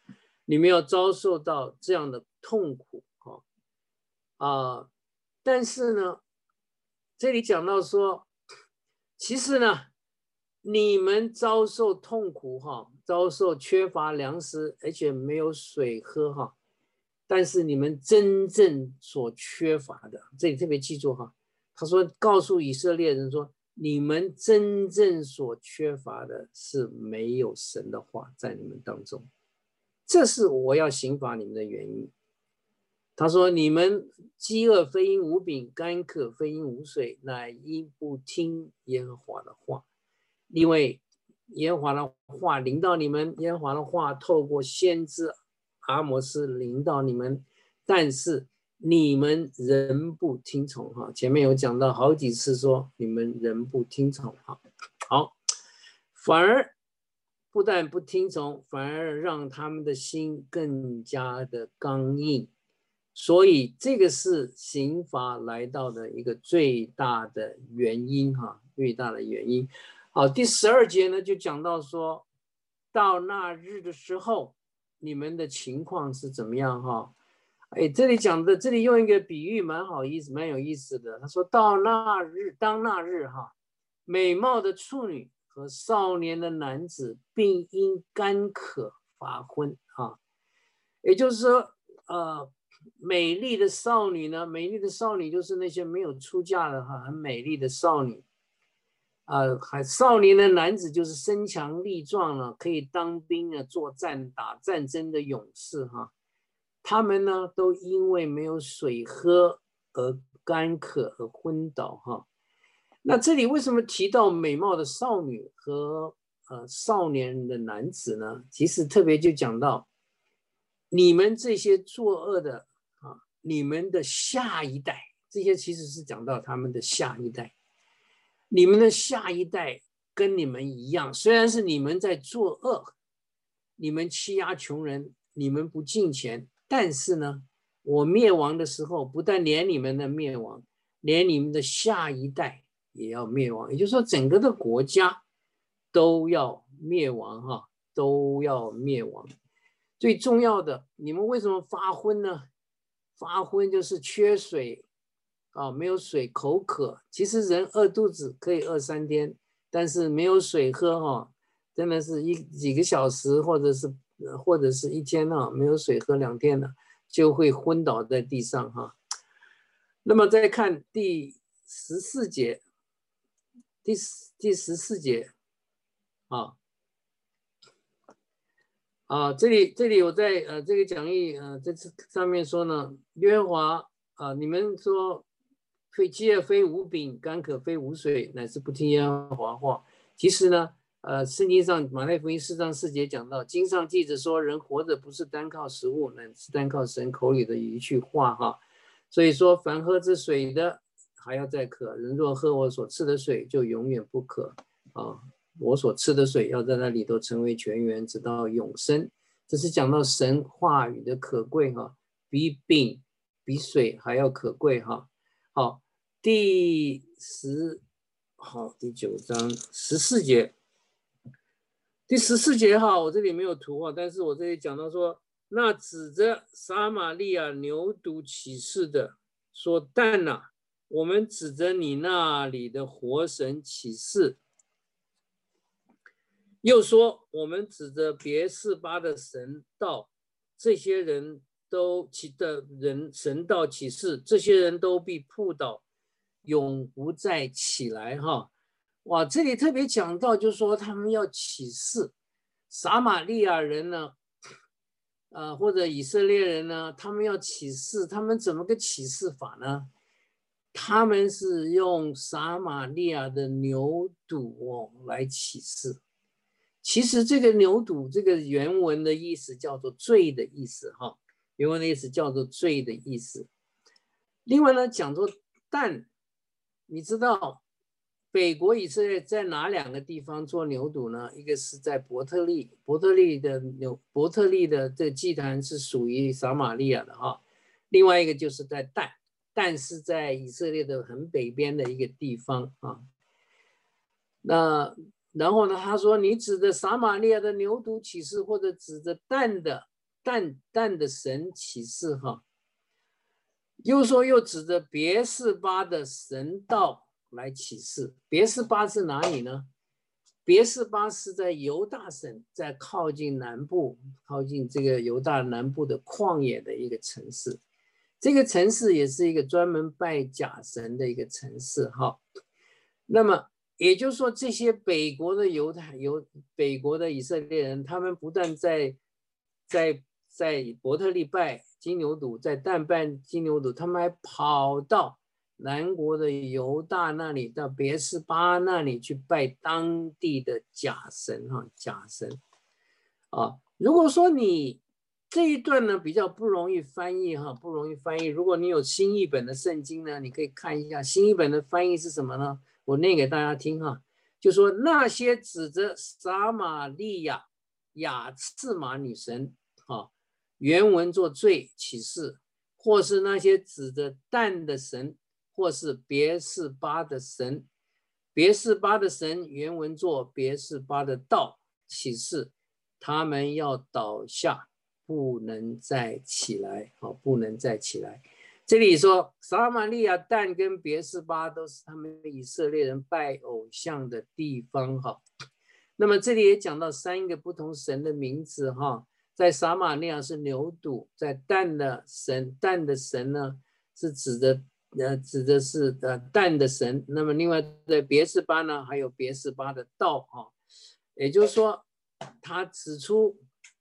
你们要遭受到这样的痛苦啊啊！但是呢，这里讲到说，其实呢，你们遭受痛苦哈，遭受缺乏粮食，而且没有水喝哈。但是你们真正所缺乏的，这里特别记住哈，他说告诉以色列人说，你们真正所缺乏的是没有神的话在你们当中，这是我要刑罚你们的原因。他说你们饥饿非因无饼，干渴非因无水，乃因不听耶和华的话。因为耶和华的话临到你们，耶和华的话透过先知阿摩斯临到你们，但是你们仍不听从哈。前面有讲到好几次说你们仍不听从哈。好，反而不但不听从，反而让他们的心更加的刚硬。所以这个是刑罚来到的一个最大的原因哈，最大的原因。好，第十二节呢就讲到说，到那日的时候，你们的情况是怎么样哈？哎，这里讲的，这里用一个比喻蛮好意思，蛮有意思的。他说到那日，当那日哈，美貌的处女和少年的男子，并因干渴发昏啊。也就是说，呃，美丽的少女呢，美丽的少女就是那些没有出嫁的哈，很美丽的少女。呃，还少年的男子就是身强力壮了，可以当兵啊，作战打战争的勇士哈。他们呢，都因为没有水喝而干渴而昏倒哈。那这里为什么提到美貌的少女和呃少年的男子呢？其实特别就讲到你们这些作恶的啊，你们的下一代，这些其实是讲到他们的下一代。你们的下一代跟你们一样，虽然是你们在作恶，你们欺压穷人，你们不敬钱，但是呢，我灭亡的时候，不但连你们的灭亡，连你们的下一代也要灭亡。也就是说，整个的国家都要灭亡哈，都要灭亡。最重要的，你们为什么发昏呢？发昏就是缺水。啊，没有水，口渴。其实人饿肚子可以饿三天，但是没有水喝哈，真的是一几个小时，或者是或者是一天啊，没有水喝两天了，就会昏倒在地上哈。那么再看第十四节，第第十四节，啊啊，这里这里我在呃这个讲义呃这次上面说呢，耶和华啊，你们说。非饥饿非无饼，干渴非无水，乃是不听耶和华话。其实呢，呃，圣经上马太福音四章四节讲到，经上记着说，人活着不是单靠食物，乃是单靠神口里的一句话哈。所以说，凡喝这水的，还要再渴；人若喝我所赐的水，就永远不渴啊。我所赐的水要在那里头成为泉源，直到永生。这是讲到神话语的可贵哈，比饼比水还要可贵哈。好。第十好，第九章十四节，第十四节哈，我这里没有图啊，但是我这里讲到说，那指着撒玛利亚牛犊起誓的说，但呐，我们指着你那里的活神起誓，又说我们指着别是巴的神道，这些人都起的人神道起誓，这些人都必扑倒。永不再起来哈，哇！这里特别讲到，就是说他们要起誓，撒玛利亚人呢，呃，或者以色列人呢，他们要起誓，他们怎么个起誓法呢？他们是用撒玛利亚的牛犊哦来起誓。其实这个牛犊，这个原文的意思叫做罪的意思哈，原文的意思叫做罪的意思。另外呢，讲作但。你知道北国以色列在哪两个地方做牛犊呢？一个是在伯特利，伯特利的牛，伯特利的这个祭坛是属于撒玛利亚的哈。另外一个就是在但，但是在以色列的很北边的一个地方啊。那然后呢，他说你指着撒玛利亚的牛犊起誓，或者指着但的但但的神启示哈。又说又指着别是巴的神道来启示。别是巴是哪里呢？别是巴是在犹大省，在靠近南部，靠近这个犹大南部的旷野的一个城市。这个城市也是一个专门拜假神的一个城市哈。那么也就是说，这些北国的犹太、犹北国的以色列人，他们不但在在在伯特利拜金牛犊，在但拜金牛犊，他们还跑到南国的犹大那里，到别是巴那里去拜当地的假神哈，假神啊。如果说你这一段呢比较不容易翻译哈，不容易翻译。如果你有新译本的圣经呢，你可以看一下新译本的翻译是什么呢？我念给大家听哈，就说那些指着撒玛利亚亚次玛女神啊，原文作罪启示，或是那些指着但的神，或是别是巴的神。别是巴的神原文作别是巴的道启示，他们要倒下，不能再起来，好，不能再起来。这里说撒玛利亚、但跟别是巴都是他们以色列人拜偶像的地方哈。那么这里也讲到三个不同神的名字哈，在撒玛利亚是牛犊，在但的神，但的神呢是指的呃指的是呃但的神。那么另外在别是巴呢，还有别是巴的道哈，也就是说他指出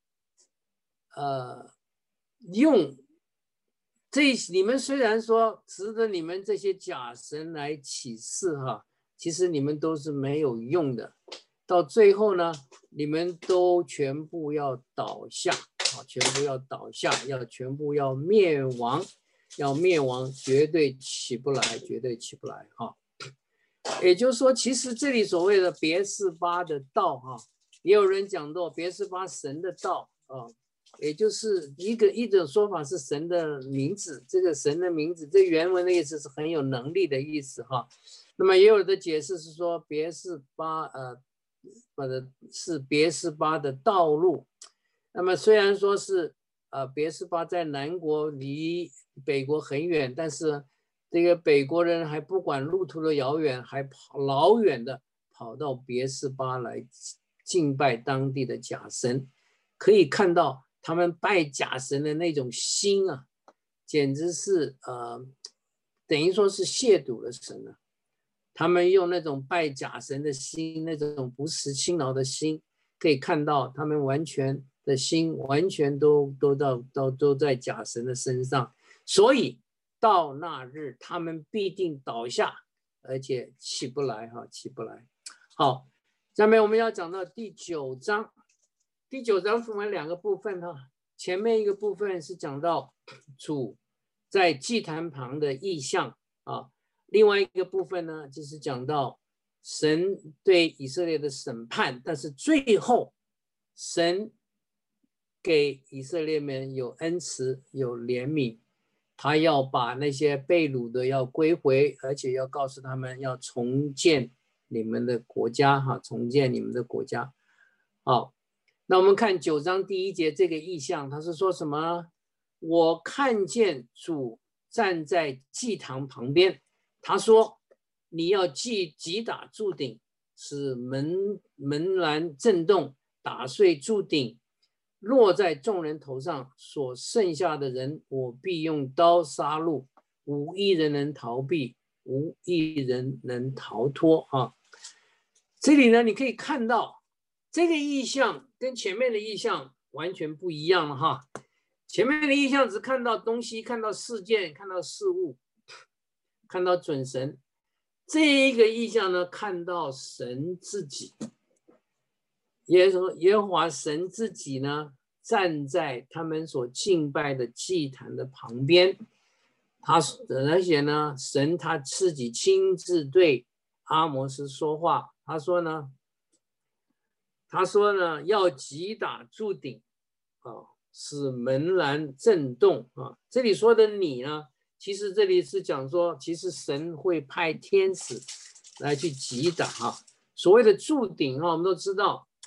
呃用。这你们虽然说指着你们这些假神来启示哈，其实你们都是没有用的。到最后呢，你们都全部要倒下，全部要倒下，要全部要灭亡，要灭亡，绝对起不来，绝对起不来哈。也就是说，其实这里所谓的别是巴的道哈，也有人讲到别是巴神的道啊。也就是一个一种说法是神的名字，这个神的名字，这原文的意思是很有能力的意思哈。那么也有的解释是说别是巴呃，或者是别是巴的道路。那么虽然说是呃别是巴在南国离北国很远，但是这个北国人还不管路途的遥远，还跑老远的跑到别是巴来敬拜当地的假神，可以看到。他们拜假神的那种心啊，简直是呃，等于说是亵渎了神啊。他们用那种拜假神的心，那种不辞辛劳的心，可以看到他们完全的心，完全都都到都都在假神的身上。所以到那日，他们必定倒下，而且起不来哈，起不来。好，下面我们要讲到第九章。第九章分为两个部分哈，前面一个部分是讲到主在祭坛旁的意象啊，另外一个部分呢就是讲到神对以色列的审判，但是最后神给以色列人有恩慈有怜悯，他要把那些被掳的要归回，而且要告诉他们要重建你们的国家哈，重建你们的国家。好。那我们看九章第一节这个意象，他是说什么？我看见主站在祭坛旁边，他说：“你要击击打柱顶，使门门栏震动，打碎柱顶，落在众人头上。所剩下的人，我必用刀杀戮，无一人能逃避，无一人能逃脱。”啊，这里呢，你可以看到。这个意象跟前面的意象完全不一样了哈。前面的意象只看到东西，看到事件，看到事物，看到准神。这一个意象呢，看到神自己。耶和耶和华神自己呢，站在他们所敬拜的祭坛的旁边。他而且呢，神他自己亲自对阿摩斯说话。他说呢。他说呢，要击打柱顶，啊，使门栏震动啊。这里说的你呢，其实这里是讲说，其实神会派天使来去击打哈。所谓的柱顶啊，我们都知道，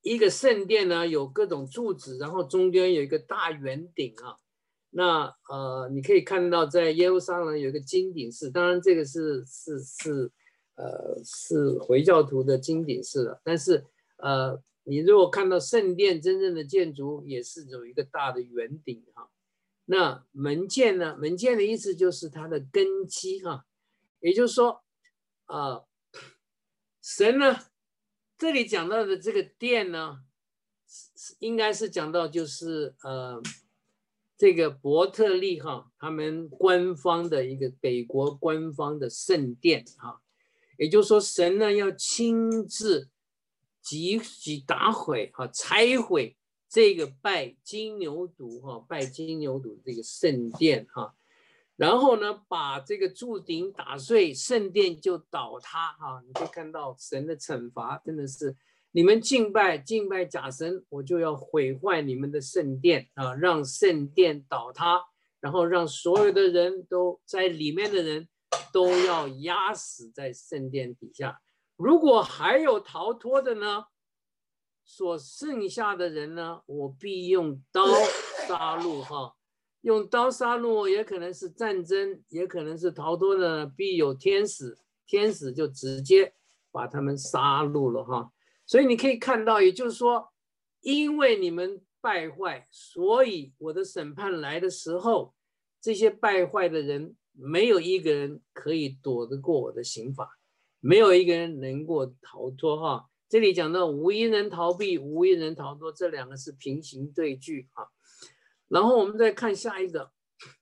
一个圣殿呢有各种柱子，然后中间有一个大圆顶啊。那呃，你可以看到在耶路撒冷有一个金顶寺，当然这个是是是呃是回教徒的金顶寺了。但是呃，你如果看到圣殿真正的建筑，也是有一个大的圆顶哈。那门建呢？门建的意思就是它的根基哈，也就是说，呃，神呢，这里讲到的这个殿呢，应该是讲到就是呃。这个伯特利哈，他们官方的一个北国官方的圣殿哈，也就是说神呢要亲自击击打毁哈，拆毁这个拜金牛犊哈，拜金牛犊这个圣殿哈，然后呢把这个柱顶打碎，圣殿就倒塌哈。你可以看到神的惩罚真的是。你们敬拜敬拜假神，我就要毁坏你们的圣殿啊，让圣殿倒塌，然后让所有的人都在里面的人都要压死在圣殿底下。如果还有逃脱的呢，所剩下的人呢，我必用刀杀戮哈，用刀杀戮也可能是战争，也可能是逃脱的，必有天使，天使就直接把他们杀戮了哈。所以你可以看到，也就是说，因为你们败坏，所以我的审判来的时候，这些败坏的人没有一个人可以躲得过我的刑罚，没有一个人能够逃脱哈。这里讲到无一人逃避，无一人逃脱，这两个是平行对句啊。然后我们再看下一个，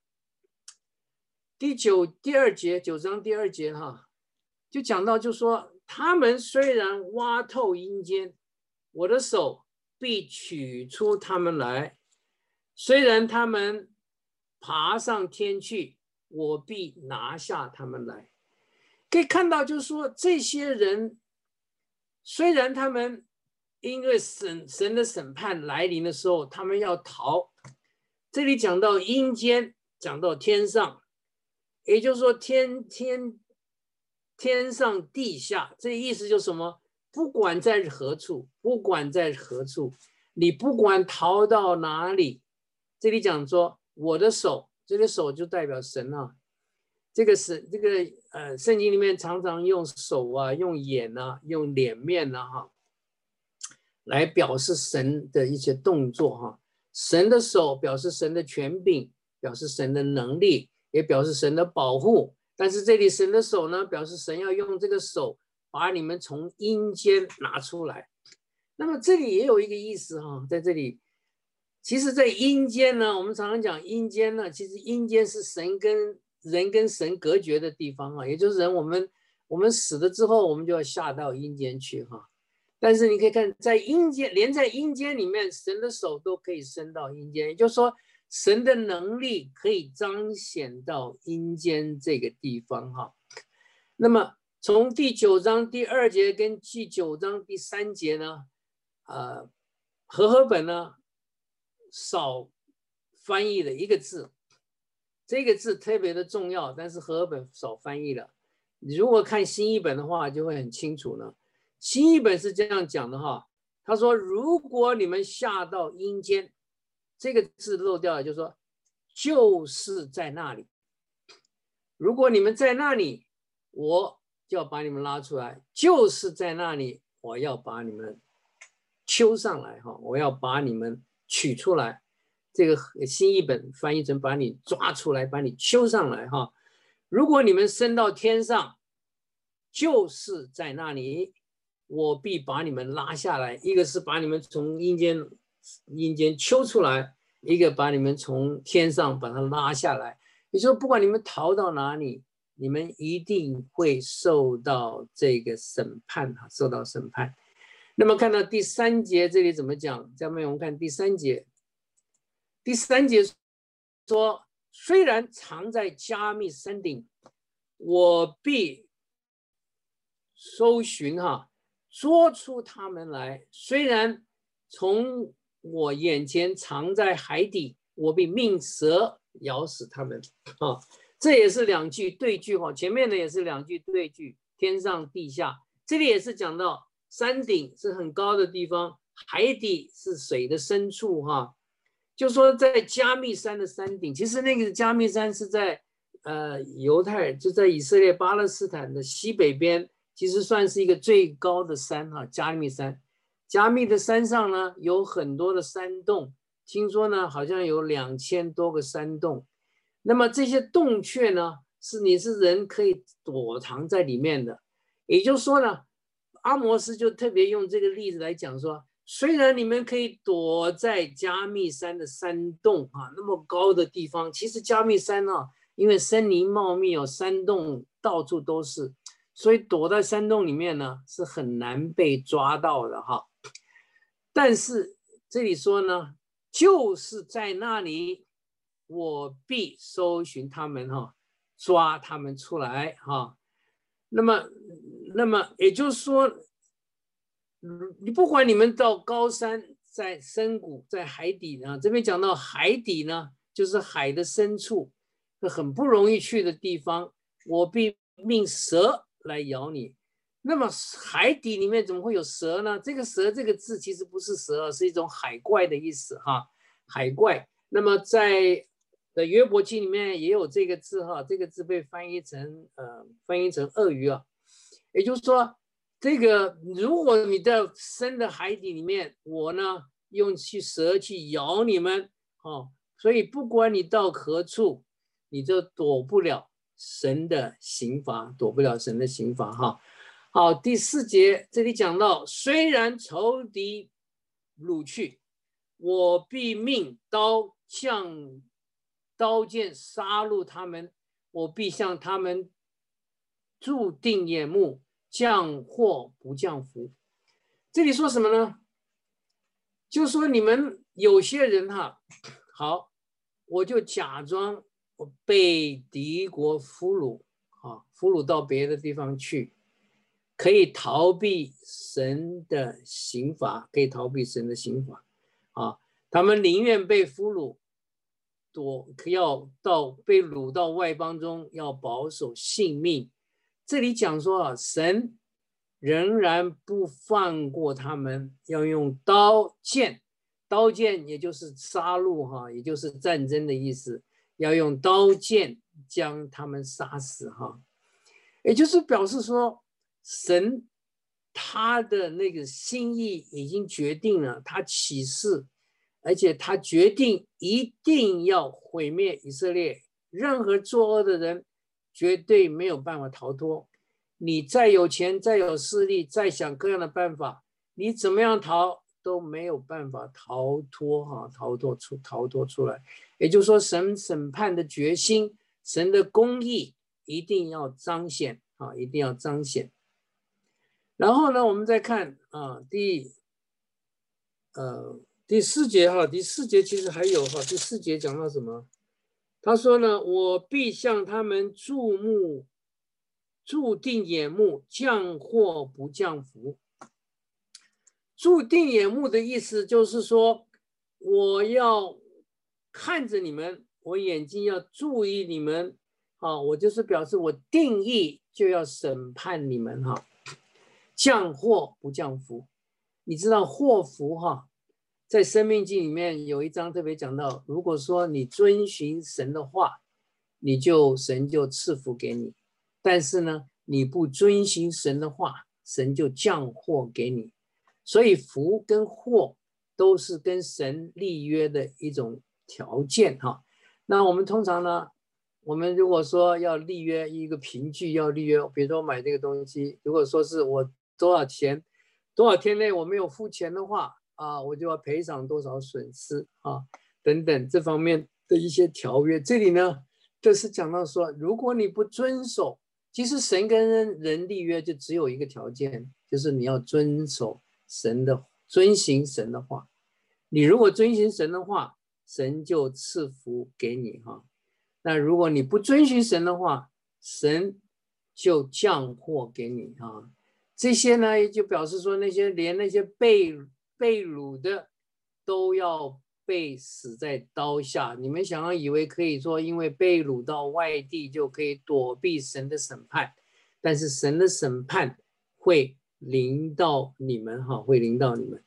第九第二节九章第二节哈，就讲到就说。他们虽然挖透阴间，我的手必取出他们来；虽然他们爬上天去，我必拿下他们来。可以看到，就是说这些人，虽然他们因为神神的审判来临的时候，他们要逃。这里讲到阴间，讲到天上，也就是说天天。天上地下，这意思就是什么？不管在何处，不管在何处，你不管逃到哪里，这里讲说我的手，这个手就代表神啊。这个是这个呃，圣经里面常常用手啊，用眼啊，用脸面啊，哈，来表示神的一些动作哈。神的手表示神的权柄，表示神的能力，也表示神的保护。但是这里神的手呢，表示神要用这个手把你们从阴间拿出来。那么这里也有一个意思哈，在这里，其实，在阴间呢，我们常常讲阴间呢，其实阴间是神跟人跟神隔绝的地方啊，也就是人我们我们死了之后，我们就要下到阴间去哈。但是你可以看，在阴间，连在阴间里面，神的手都可以伸到阴间，也就是说。神的能力可以彰显到阴间这个地方哈。那么从第九章第二节跟第九章第三节呢，呃，和合本呢少翻译了一个字，这个字特别的重要，但是和合本少翻译了。你如果看新译本的话，就会很清楚呢。新译本是这样讲的哈，他说：如果你们下到阴间。这个字漏掉了，就是说，就是在那里。如果你们在那里，我就要把你们拉出来；就是在那里，我要把你们揪上来哈，我要把你们取出来。这个新译本翻译成把你抓出来，把你揪上来哈。如果你们升到天上，就是在那里，我必把你们拉下来。一个是把你们从阴间。阴间揪出来，一个把你们从天上把它拉下来。也就是说，不管你们逃到哪里，你们一定会受到这个审判啊，受到审判。那么看到第三节这里怎么讲？下面我们看第三节。第三节说：虽然藏在加密山顶，我必搜寻哈，捉出他们来。虽然从我眼前藏在海底，我必命蛇咬死他们啊！这也是两句对句哈，前面的也是两句对句，天上地下。这里也是讲到山顶是很高的地方， 海底是水的深处哈。就说在加密山的山顶，其实那个加密山是在呃犹太，就在以色列巴勒斯坦的西北边，其实算是一个最高的山哈，加密山。加密的山上呢有很多的山洞，听说呢好像有两千多个山洞。那么这些洞穴呢，是你是人可以躲藏在里面的。也就是说呢，阿摩斯就特别用这个例子来讲说，虽然你们可以躲在加密山的山洞啊，那么高的地方，其实加密山啊，因为森林茂密哦，山洞到处都是，所以躲在山洞里面呢是很难被抓到的哈。但是这里说呢，就是在那里，我必搜寻他们哈，抓他们出来哈。那么，那么也就是说，你不管你们到高山，在深谷，在海底呢，这边讲到海底呢，就是海的深处，很不容易去的地方，我必命蛇来咬你。那么海底里面怎么会有蛇呢？这个蛇这个字其实不是蛇，是一种海怪的意思哈，海怪。那么在的约伯记里面也有这个字哈，这个字被翻译成呃翻译成鳄鱼啊，也就是说。这个，如果你在深的海底里面，我呢用去蛇去咬你们，哦，所以不管你到何处，你就躲不了神的刑罚，躲不了神的刑罚哈。好，第四节这里讲到，虽然仇敌掳去，我必命刀向刀剑杀戮他们，我必向他们注定眼目。降祸不降福，这里说什么呢？就说你们有些人哈，好，我就假装我被敌国俘虏啊，俘虏到别的地方去，可以逃避神的刑罚，可以逃避神的刑罚啊。他们宁愿被俘虏，躲要到被掳到外邦中，要保守性命。这里讲说啊，神仍然不放过他们，要用刀剑，刀剑也就是杀戮哈，也就是战争的意思，要用刀剑将他们杀死哈，也就是表示说，神他的那个心意已经决定了，他启示，而且他决定一定要毁灭以色列，任何作恶的人绝对没有办法逃脱。你再有钱，再有势力，再想各样的办法，你怎么样逃都没有办法逃脱哈，逃脱出逃脱出来。也就是说，神审判的决心，神的公义一定要彰显啊，一定要彰显。然后呢，我们再看啊，第呃第四节哈，第四节其实还有哈，第四节讲到什么？他说呢，我必向他们注目。注定眼目，降祸不降福。注定眼目的意思就是说，我要看着你们，我眼睛要注意你们，啊，我就是表示我定义就要审判你们哈。降祸不降福，你知道祸福哈，在生命记里面有一章特别讲到，如果说你遵循神的话，你就神就赐福给你。但是呢，你不遵行神的话，神就降祸给你。所以福跟祸都是跟神立约的一种条件哈。那我们通常呢，我们如果说要立约一个凭据要立约，比如说买这个东西，如果说是我多少钱，多少天内我没有付钱的话啊，我就要赔偿多少损失啊，等等这方面的一些条约。这里呢，就是讲到说，如果你不遵守。其实神跟人立约就只有一个条件，就是你要遵守神的，遵行神的话。你如果遵行神的话，神就赐福给你哈。那如果你不遵循神的话，神就降祸给你哈。这些呢，就表示说那些连那些被被掳的都要被死在刀下。你们想要以为可以说因为被掳到外地就可以躲避神的审判，但是神的审判会临到你们哈，会临到你们。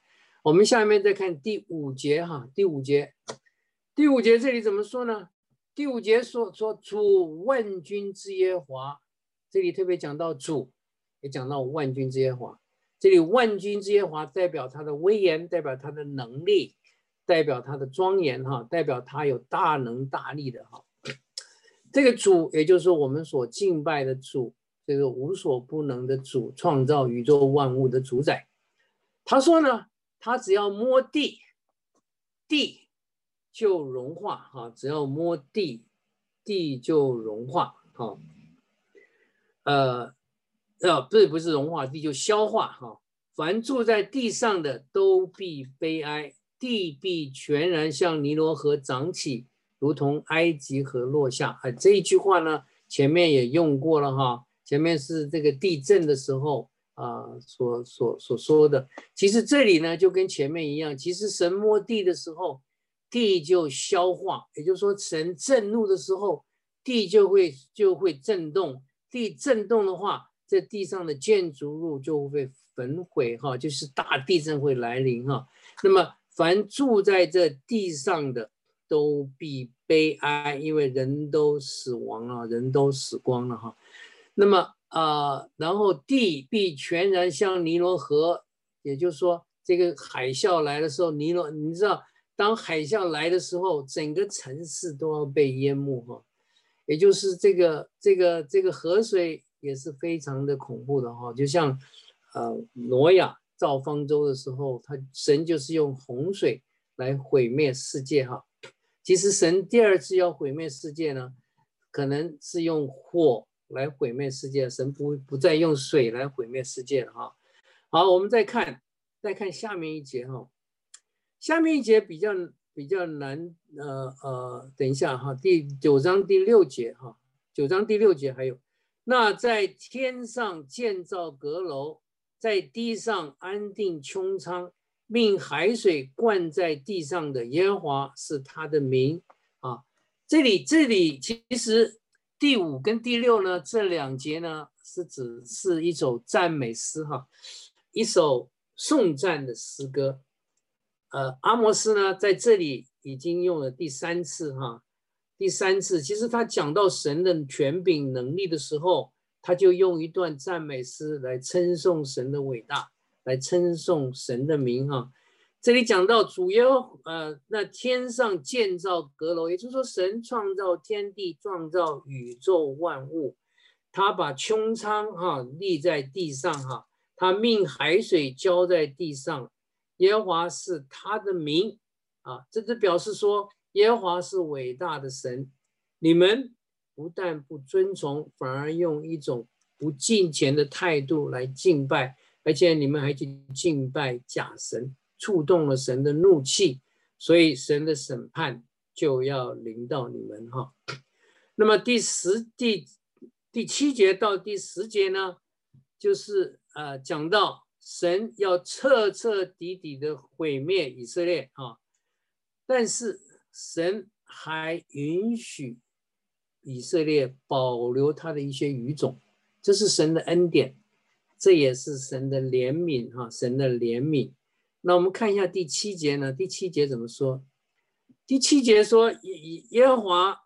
我们下面再看第五节哈，第五节，第五节这里怎么说呢？第五节说说主万军之耶和华，这里特别讲到主，也讲到万军之耶和华。这里万军之耶和华代表他的威严，代表他的能力，代表他的庄严哈，代表他有大能大力的哈。这个主，也就是我们所敬拜的主，这个无所不能的主，创造宇宙万物的主宰。他说呢，他只要摸地，地就融化哈，只要摸地，地就融化哈。呃。呃，不是不是融化，地就消化哈。凡住在地上的都必悲哀，地必全然向尼罗河长起，如同埃及河落下。啊，这一句话呢，前面也用过了哈。前面是这个地震的时候啊、呃、所所所说的。其实这里呢就跟前面一样，其实神摸地的时候，地就消化，也就是说神震怒的时候，地就会就会震动，地震动的话。这地上的建筑物就会焚毁哈，就是大地震会来临哈。那么凡住在这地上的都必悲哀，因为人都死亡了，人都死光了哈。那么啊、呃，然后地必全然像尼罗河，也就是说，这个海啸来的时候，尼罗，你知道，当海啸来的时候，整个城市都要被淹没哈。也就是这个这个这个河水。也是非常的恐怖的哈，就像，呃，挪亚造方舟的时候，他神就是用洪水来毁灭世界哈。其实神第二次要毁灭世界呢，可能是用火来毁灭世界，神不不再用水来毁灭世界了哈。好，我们再看再看下面一节哈，下面一节比较比较难，呃呃，等一下哈，第九章第六节哈，九章第六节还有。那在天上建造阁楼，在地上安定穹苍，命海水灌在地上的耶和华是他的名啊。这里这里其实第五跟第六呢，这两节呢是指是一首赞美诗哈，一首颂赞的诗歌。呃，阿摩斯呢在这里已经用了第三次哈。第三次，其实他讲到神的权柄能力的时候，他就用一段赞美诗来称颂神的伟大，来称颂神的名哈。这里讲到主耶和呃，那天上建造阁楼，也就是说神创造天地，创造宇宙万物，他把穹苍哈立在地上哈，他命海水浇在地上，耶和华是他的名啊，这就表示说。耶和华是伟大的神，你们不但不尊崇，反而用一种不敬虔的态度来敬拜，而且你们还去敬拜假神，触动了神的怒气，所以神的审判就要临到你们哈。那么第十第第七节到第十节呢，就是呃讲到神要彻彻底底的毁灭以色列啊，但是。神还允许以色列保留他的一些语种，这是神的恩典，这也是神的怜悯哈，神的怜悯。那我们看一下第七节呢？第七节怎么说？第七节说耶和华，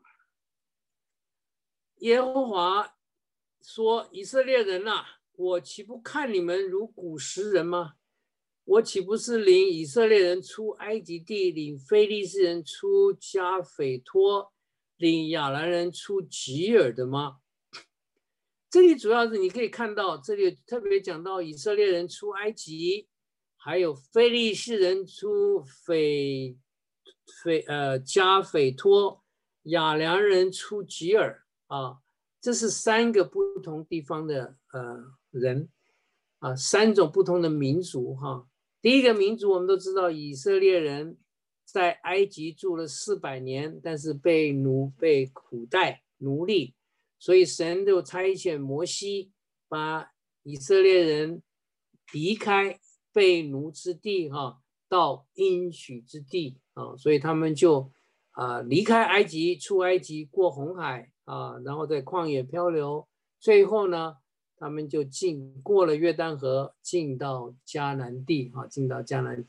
耶和华说以色列人呐、啊，我岂不看你们如古时人吗？我岂不是领以色列人出埃及地，领非利士人出加斐托，领亚兰人出吉尔的吗？这里主要是你可以看到，这里特别讲到以色列人出埃及，还有非利士人出斐斐呃加斐托，亚兰人出吉尔啊，这是三个不同地方的呃人啊，三种不同的民族哈。第一个民族我们都知道，以色列人在埃及住了四百年，但是被奴被苦待奴隶，所以神就差遣摩西把以色列人离开被奴之地哈，到应许之地啊，所以他们就啊离开埃及，出埃及过红海啊，然后在旷野漂流，最后呢。他们就进过了约旦河，进到迦南地啊，进到迦南地。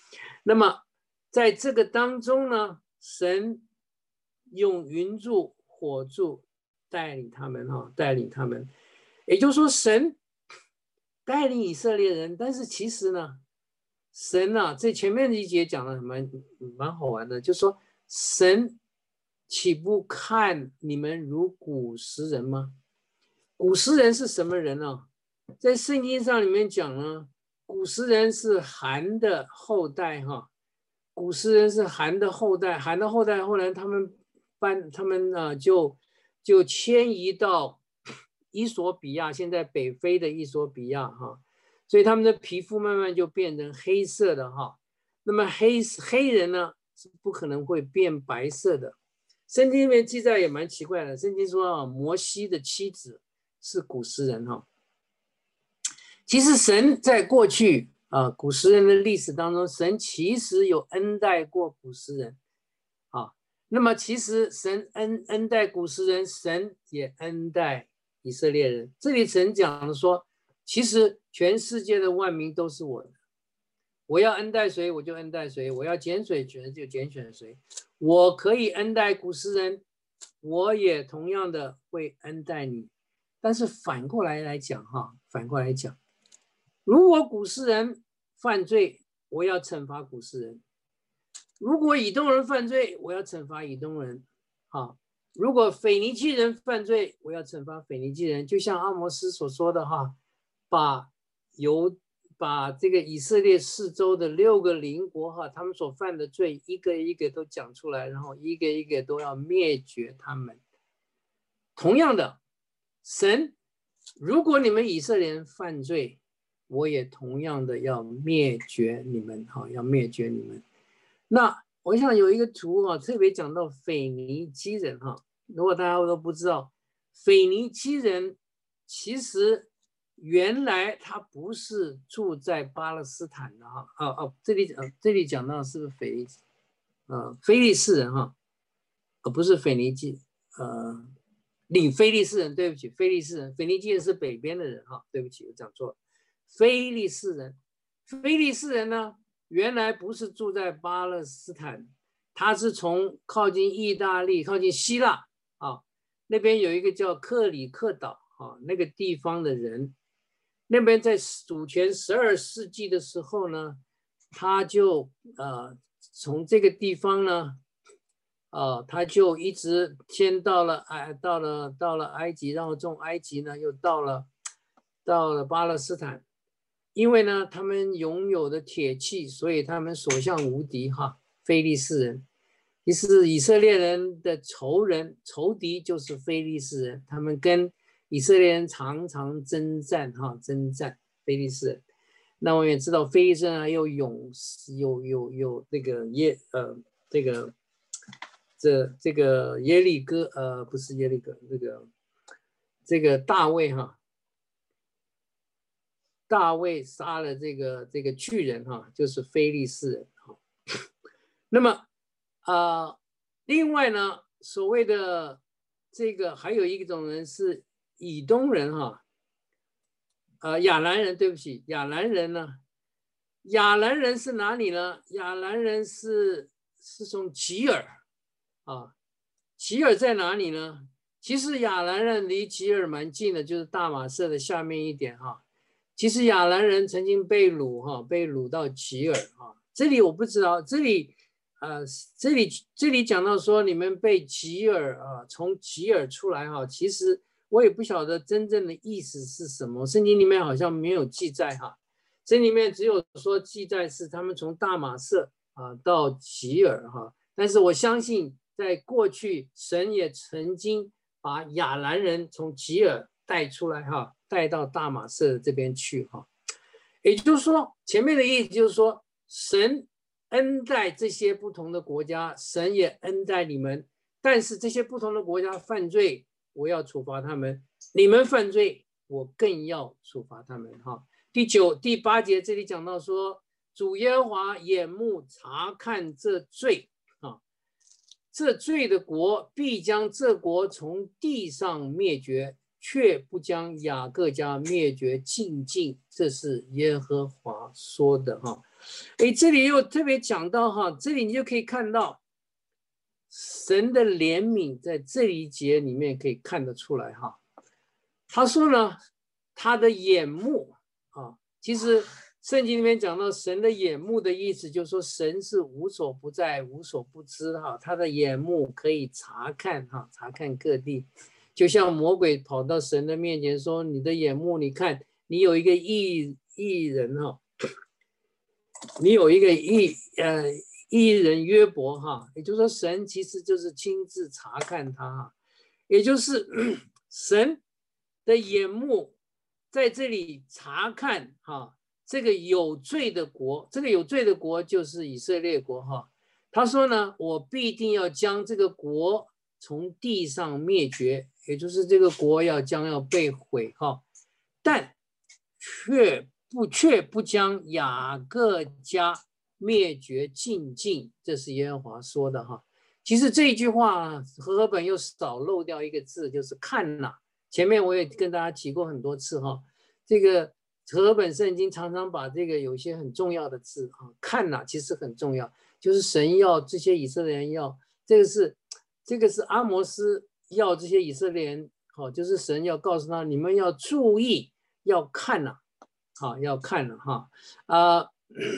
那么在这个当中呢，神用云柱、火柱带领他们哈，带领他们，也就是说，神带领以色列人，但是其实呢，神啊，这前面一节讲的蛮蛮好玩的，就是说，神岂不看你们如古时人吗？古时人是什么人呢？在圣经上里面讲呢，古时人是含的后代哈，古时人是含的后代，含的后代后来他们搬，他们啊就就迁移到伊索比亚，现在北非的伊索比亚哈，所以他们的皮肤慢慢就变成黑色的哈。那么黑黑人呢是不可能会变白色的。圣经里面记载也蛮奇怪的，圣经说啊，摩西的妻子是古时人哈。其实神在过去啊，古时人的历史当中，神其实有恩待过古时人啊。那么其实神恩恩待古时人，神也恩待以色列人。这里神讲的说，其实全世界的万民都是我的，我要恩待谁我就恩待谁，我要拣选谁就拣选谁。我可以恩待古时人，我也同样的会恩待你。但是反过来来讲哈，反过来讲，如果古时人犯罪，我要惩罚古时人；如果以东人犯罪，我要惩罚以东人。好，如果腓尼基人犯罪，我要惩罚腓尼基人。就像阿摩斯所说的哈，把由把这个以色列四周的六个邻国哈，他们所犯的罪一个一个都讲出来，然后一个一个都要灭绝他们。同样的，神，如果你们以色列人犯罪，我也同样的要灭绝你们，哈，要灭绝你们。那我想有一个图啊，特别讲到腓尼基人哈。如果大家都不知道，腓尼基人其实原来他不是住在巴勒斯坦的哈，哦哦，这里呃这里讲到是不是腓尼，呃非利士人哈，呃不是腓尼基，呃。领非利士人，对不起，非利士人，腓尼基人是北边的人哈，对不起，我讲错了。非利士人，非利士人呢，原来不是住在巴勒斯坦，他是从靠近意大利、靠近希腊啊，那边有一个叫克里克岛啊，那个地方的人，那边在主前十二世纪的时候呢，他就呃从这个地方呢。啊，他就一直先到了埃，到了到了埃及，然后从埃及呢又到了到了巴勒斯坦，因为呢他们拥有的铁器，所以他们所向无敌哈。非利士人，其实以色列人的仇人仇敌就是非利士人，他们跟以色列人常常征战哈，征战非利士人。那我们也知道非利士人有勇有有有那个耶呃这个。这这个耶利哥呃不是耶利哥，这个这个大卫哈，大卫杀了这个这个巨人哈，就是非利士人哈。那么啊、呃，另外呢，所谓的这个还有一种人是以东人哈，呃亚兰人，对不起，亚兰人呢，亚兰人是哪里呢？亚兰人是是从吉尔。啊，吉尔在哪里呢？其实亚兰人离吉尔蛮近的，就是大马色的下面一点哈。其实亚兰人曾经被掳哈，被掳到吉尔哈。这里我不知道，这里呃，这里这里讲到说你们被吉尔啊，从吉尔出来哈。其实我也不晓得真正的意思是什么，圣经里面好像没有记载哈。这里面只有说记载是他们从大马色啊到吉尔哈，但是我相信。在过去，神也曾经把亚兰人从吉尔带出来哈，带到大马色这边去哈。也就是说，前面的意思就是说，神恩待这些不同的国家，神也恩待你们。但是这些不同的国家犯罪，我要处罚他们；你们犯罪，我更要处罚他们哈。第九、第八节这里讲到说，主耶和华眼目查看这罪。这罪的国必将这国从地上灭绝，却不将雅各家灭绝尽尽。这是耶和华说的哈。 哎，这里又特别讲到哈，这里你就可以看到神的怜悯，在这一节里面可以看得出来哈。他说呢，他的眼目啊，其实圣经里面讲到神的眼目的意思，就是说神是无所不在、无所不知哈，他的眼目可以查看哈，查看各地。就像魔鬼跑到神的面前说：“你的眼目，你看，你有一个义义人哈，你有一个义呃义人约伯哈，也就是说，神其实就是亲自查看他哈，也就是神的眼目在这里查看哈，这个有罪的国，这个有罪的国就是以色列国哈。他说呢，我必定要将这个国从地上灭绝。”也就是这个国要将要被毁哈，但却不却不将雅各家灭绝尽尽，这是耶和华说的哈。其实这一句话和合本又少漏掉一个字，就是看哪。前面我也跟大家提过很多次哈，这个和合本圣经常常把这个有一些很重要的字哈，看哪其实很重要，就是神要这些以色列人要这个是这个是阿摩斯。要这些以色列人，好，就是神要告诉他，你们要注意，要看呐、啊，好，要看了、啊、哈，啊、呃，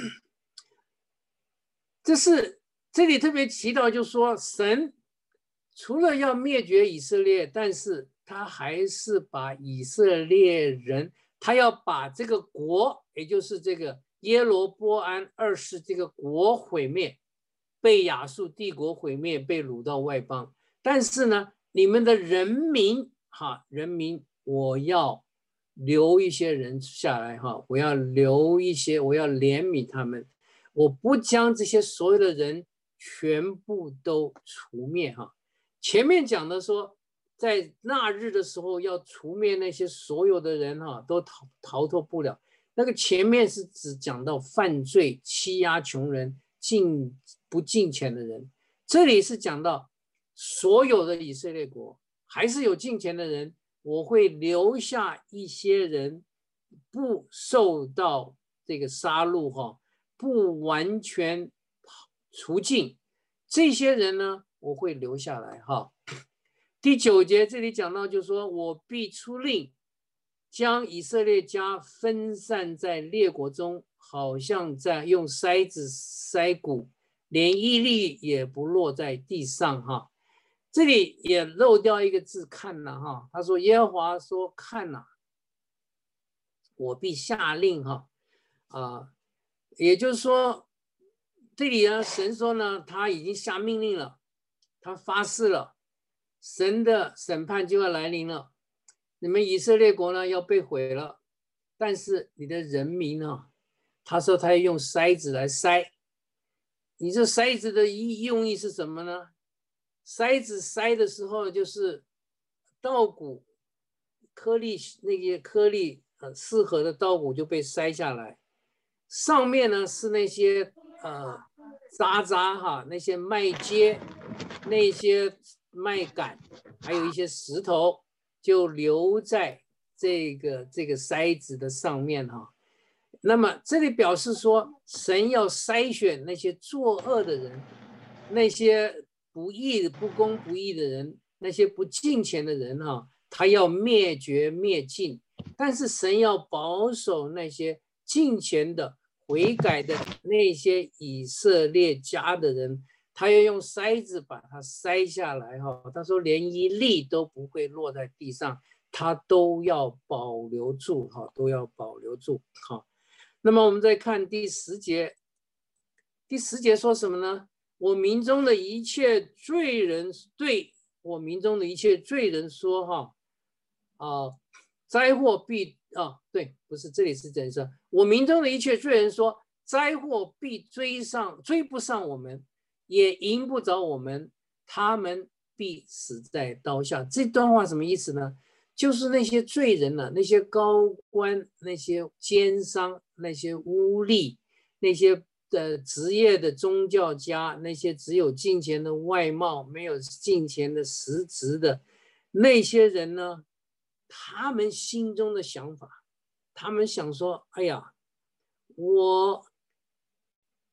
这是这里特别提到，就说神除了要灭绝以色列，但是他还是把以色列人，他要把这个国，也就是这个耶罗波安二世这个国毁灭，被亚述帝国毁灭，被掳到外邦，但是呢。你们的人民哈，人民，我要留一些人下来哈，我要留一些，我要怜悯他们，我不将这些所有的人全部都除灭哈。前面讲的说，在那日的时候要除灭那些所有的人哈，都逃逃脱不了。那个前面是只讲到犯罪、欺压穷人、敬不敬虔的人，这里是讲到。所有的以色列国还是有敬虔的人，我会留下一些人不受到这个杀戮哈，不完全除尽，这些人呢，我会留下来哈。第九节这里讲到，就是说我必出令，将以色列家分散在列国中，好像在用筛子筛谷，连一粒也不落在地上哈。这里也漏掉一个字看了哈，他说耶和华说看了，我必下令哈啊，也就是说这里呢神说呢他已经下命令了，他发誓了，神的审判就要来临了，你们以色列国呢要被毁了，但是你的人民呢，他说他要用筛子来筛，你这筛子的用意是什么呢？筛子筛的时候，就是稻谷颗粒那些颗粒呃适合的稻谷就被筛下来，上面呢是那些呃渣渣哈，那些麦秸、那些麦秆，还有一些石头，就留在这个这个筛子的上面哈。那么这里表示说，神要筛选那些作恶的人，那些不义、不公不义的人，那些不敬虔的人哈，他要灭绝灭尽。但是神要保守那些敬虔的、悔改的那些以色列家的人，他要用筛子把它筛下来哈。他说连一粒都不会落在地上，他都要保留住哈，都要保留住哈。那么我们再看第十节，第十节说什么呢？我民中的一切罪人对我民中的一切罪人说哈啊，灾祸必啊，对，不是，这里是真实。我民中的一切罪人说，灾祸必追上，追不上我们，也迎不着我们，他们必死在刀下。这段话什么意思呢？就是那些罪人呢、啊，那些高官、那些奸商、那些污吏、那些的职业的宗教家，那些只有金钱的外貌，没有金钱的实质的那些人呢，他们心中的想法，他们想说：哎呀，我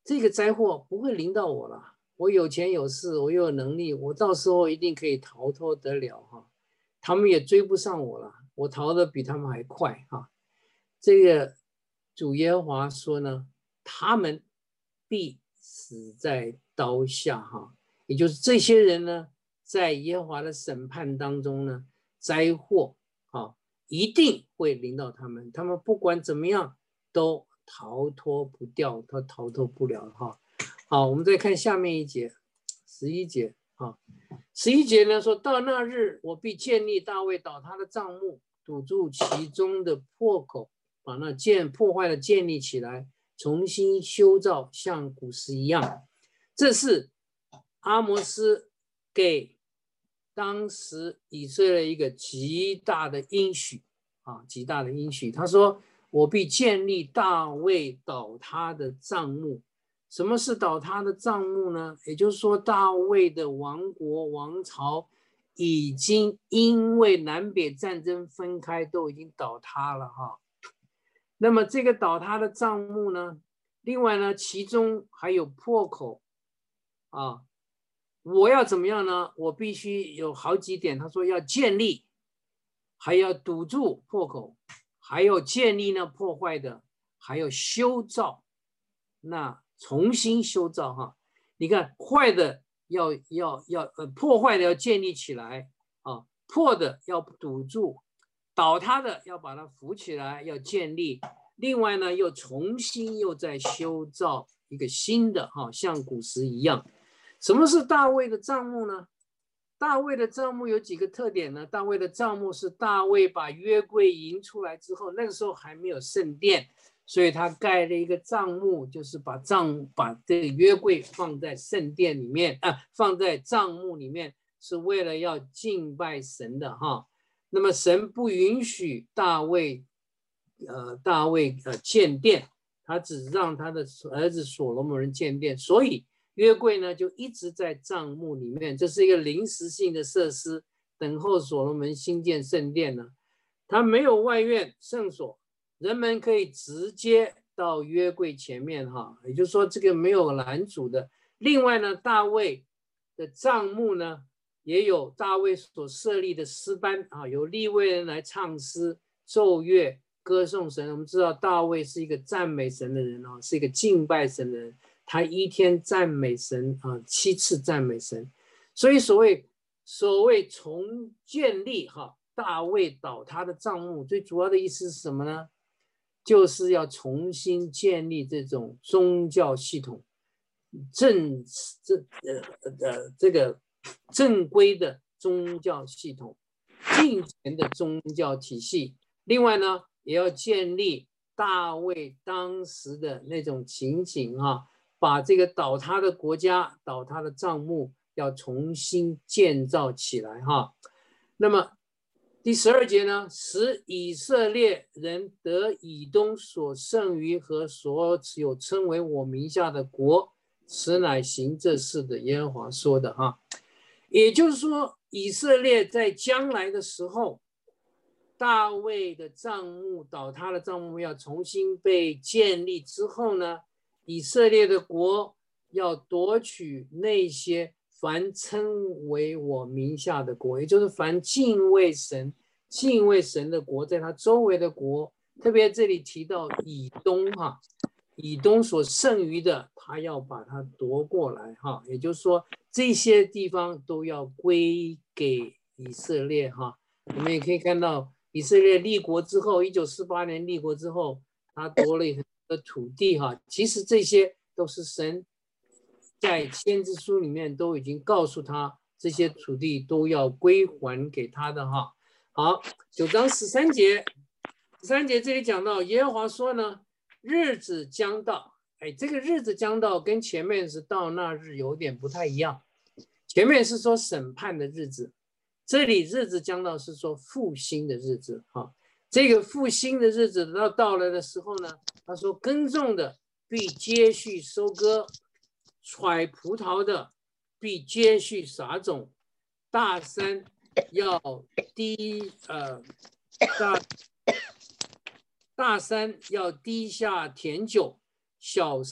这个灾祸不会临到我了。我有钱有势，我又有能力，我到时候一定可以逃脱得了哈。他们也追不上我了，我逃得比他们还快哈。这个主耶和华说呢，他们必死在刀下哈，也就是这些人呢，在耶和华的审判当中呢，灾祸啊一定会临到他们，他们不管怎么样都逃脱不掉，他逃脱不了哈。好，我们再看下面一节，十一节啊，十一节呢说到那日，我必建立大卫倒塌的帐幕，堵住其中的破口，把那建破坏的建立起来，重新修造，像古时一样。这是阿摩斯给当时以色列一个极大的应许啊，极大的应许。他说：“我必建立大卫倒塌的帐幕。”什么是倒塌的帐幕呢？也就是说，大卫的王国王朝已经因为南北战争分开，都已经倒塌了哈。那么这个倒塌的帐幕呢，另外呢，其中还有破口啊。我要怎么样呢？我必须有好几点。他说要建立，还要堵住破口，还有建立呢破坏的，还有修造，那重新修造哈。你看坏的要要要呃破坏的要建立起来啊，破的要堵住，倒塌的要把它扶起来，要建立。另外呢，又重新又在修造一个新的哈，像古时一样。什么是大卫的帐幕呢？大卫的帐幕有几个特点呢？大卫的帐幕是大卫把约柜迎出来之后，那个时候还没有圣殿，所以他盖了一个帐幕，就是把帐把这个约柜放在圣殿里面啊，放在帐幕里面，是为了要敬拜神的哈。那么神不允许大卫，呃，大卫呃建殿，他只让他的儿子所罗门人建殿，所以约柜呢就一直在帐幕里面，这是一个临时性的设施，等候所罗门兴建圣殿呢。它没有外院圣所，人们可以直接到约柜前面哈，也就是说这个没有拦阻的。另外呢，大卫的帐幕呢也有大卫所设立的诗班啊，由利未人来唱诗、奏乐、歌颂神。我们知道大卫是一个赞美神的人啊，是一个敬拜神的人。他一天赞美神啊，七次赞美神，所以所谓所谓重建立哈，大卫倒塌的帐幕，最主要的意思是什么呢？就是要重新建立这种宗教系统，正这呃呃这个正规的宗教系统，敬虔的宗教体系。另外呢，也要建立大卫当时的那种情景啊。把这个倒塌的国家、倒塌的帐幕要重新建造起来哈。那么第十二节呢，使以色列人得以东所剩余和所有称为我名下的国，此乃行这事的耶和华说的哈。也就是说，以色列在将来的时候，大卫的帐幕倒塌的帐幕要重新被建立之后呢，以色列的国要夺取那些凡称为我名下的国，也就是凡敬畏神、敬畏神的国，在他周围的国，特别这里提到以东哈，以东所剩余的，他要把它夺过来哈，也就是说这些地方都要归给以色列哈。我们也可以看到，以色列立国之后，一九四八年立国之后，他夺了很多的土地哈，其实这些都是神在先知书里面都已经告诉他，这些土地都要归还给他的哈。好，九章十三节，十三节这里讲到耶和华说呢，日子将到，哎，这个日子将到跟前面是到那日有点不太一样，前面是说审判的日子，这里日子将到是说复兴的日子哈。这个复兴的日子到到了的时候呢，他说耕种的必接续收割，采葡萄的必接续撒种，大山要低呃大大山要低下甜酒，小山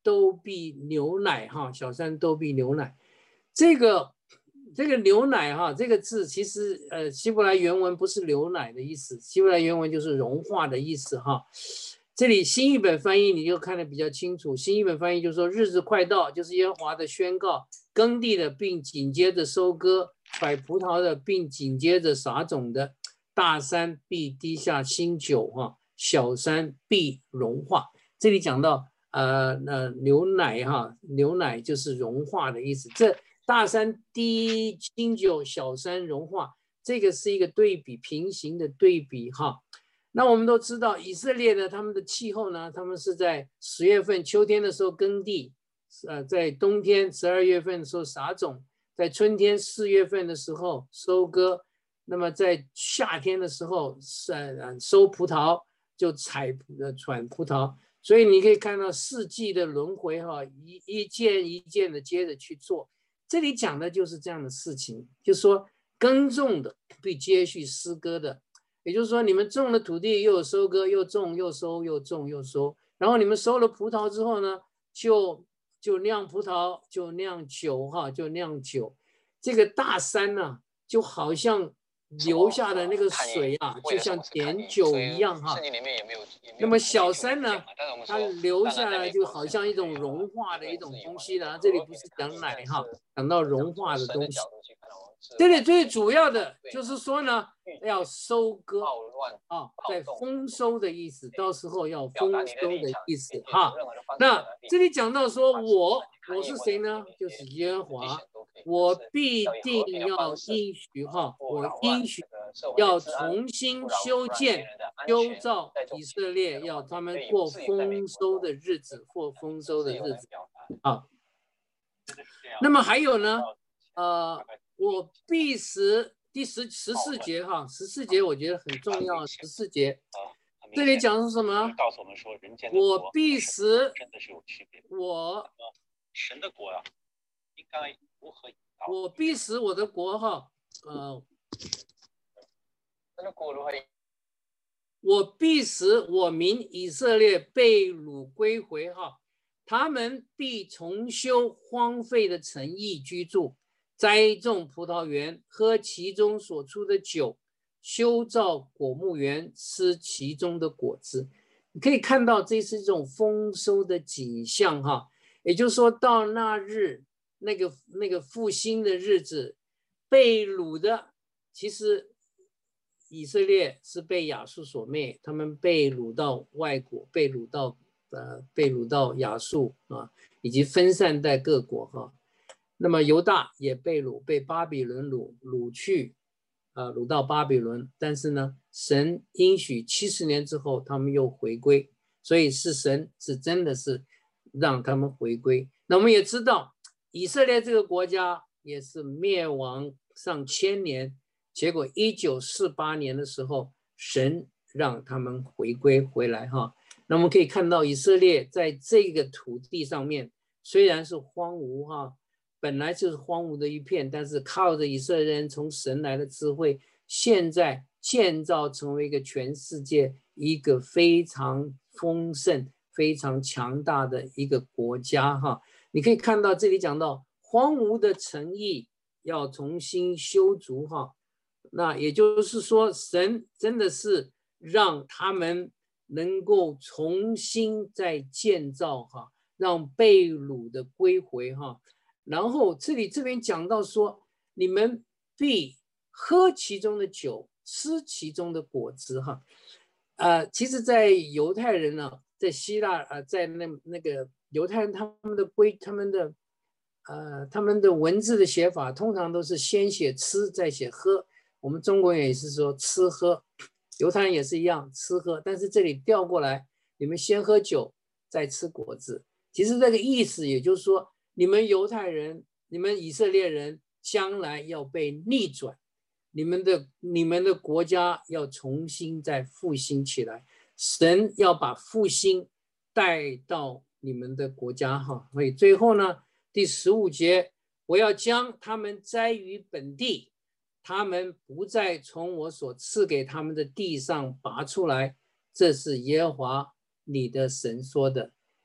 都必牛奶哈，小山都必牛奶。这个这个牛奶哈，这个字其实呃希伯来原文不是牛奶的意思，希伯来原文就是融化的意思哈。这里新译本翻译你就看得比较清楚，新译本翻译就是说日子快到，就是耶和华的宣告，耕地的并紧接着收割，采葡萄的并紧接着撒种的，大山必滴下新酒哈，小山必融化。这里讲到呃呃牛奶哈，牛奶就是融化的意思。这大山滴新酒，小山融化，这个是一个对比，平行的对比哈。那我们都知道以色列呢，他们的气候呢，他们是在十月份秋天的时候耕地，呃，在冬天十二月份的时候撒种，在春天四月份的时候收割，那么在夏天的时候呃收葡萄，就采呃产葡萄。所以你可以看到四季的轮回哈，一一件一件的接着去做。这里讲的就是这样的事情，就是说耕种的必接续收割的，也就是说你们种了土地又有收割，又种又收，又种又收，然后你们收了葡萄之后呢，就就酿葡萄，就酿酒哈，就酿酒。这个大山呢、啊，就好像流下的那个水啊，就像碘酒一样哈。那么小山呢，它流下来就好像一种融化的一种东西呢。这里不是讲奶哈，讲到融化的东西。这里最主要的就是说呢，要收割啊，在丰收的意思，到时候要丰收的意思哈。那这里讲到说我我是谁呢？就是耶和华。我必定要应许哈，我应许要重新修建、修造以色列，要他们过丰收的日子，过丰收的日子啊。那么还有呢，呃，我必使第十十四节哈，十四节我觉得很重要，十四节这里讲的是什么？我必使我神的国啊，应该如何引导？ 我必使我的国哈，呃，我必使我民以色列被掳归回哈，他们必重修荒废的城邑居住，栽种葡萄园，喝其中所出的酒，修造果木园，吃其中的果子。你可以看到这是一种丰收的景象哈，也就是说到那日那个那个复兴的日子，被掳的其实以色列是被亚述所灭，他们被掳到外国，被掳到呃被掳到亚述啊，以及分散在各国哈。那么犹大也被掳，被巴比伦掳掳去，啊、呃、掳到巴比伦。但是呢，神应许七十年之后他们又回归，所以是神是真的是让他们回归。那我们也知道，以色列这个国家也是灭亡上千年。结果一九四八年的时候，神让他们回归回来哈。那我们可以看到以色列在这个土地上面虽然是荒芜哈，本来就是荒芜的一片，但是靠着以色列人从神来的智慧，现在建造成为一个全世界一个非常丰盛、非常强大的一个国家哈。你可以看到这里讲到荒芜的城邑要重新修筑哈。那也就是说，神真的是让他们能够重新再建造哈，让被掳的归回哈。然后这里这边讲到说，你们必喝其中的酒，吃其中的果子哈。呃，其实，在犹太人呢、啊，在希腊啊、呃，在那那个犹太人他们的规他们的呃他们的文字的写法，通常都是先写吃，再写喝。我们中国人也是说吃喝，犹太人也是一样吃喝，但是这里调过来，你们先喝酒，再吃果子。其实这个意思也就是说，你们犹太人，你们以色列人将来要被逆转，你们的你们的国家要重新再复兴起来，神要把复兴带到你们的国家哈。所以最后呢，第十五节，我要将他们栽于本地。他们不再从我所赐给他们的地上拔出来，这是耶和华你的神说的。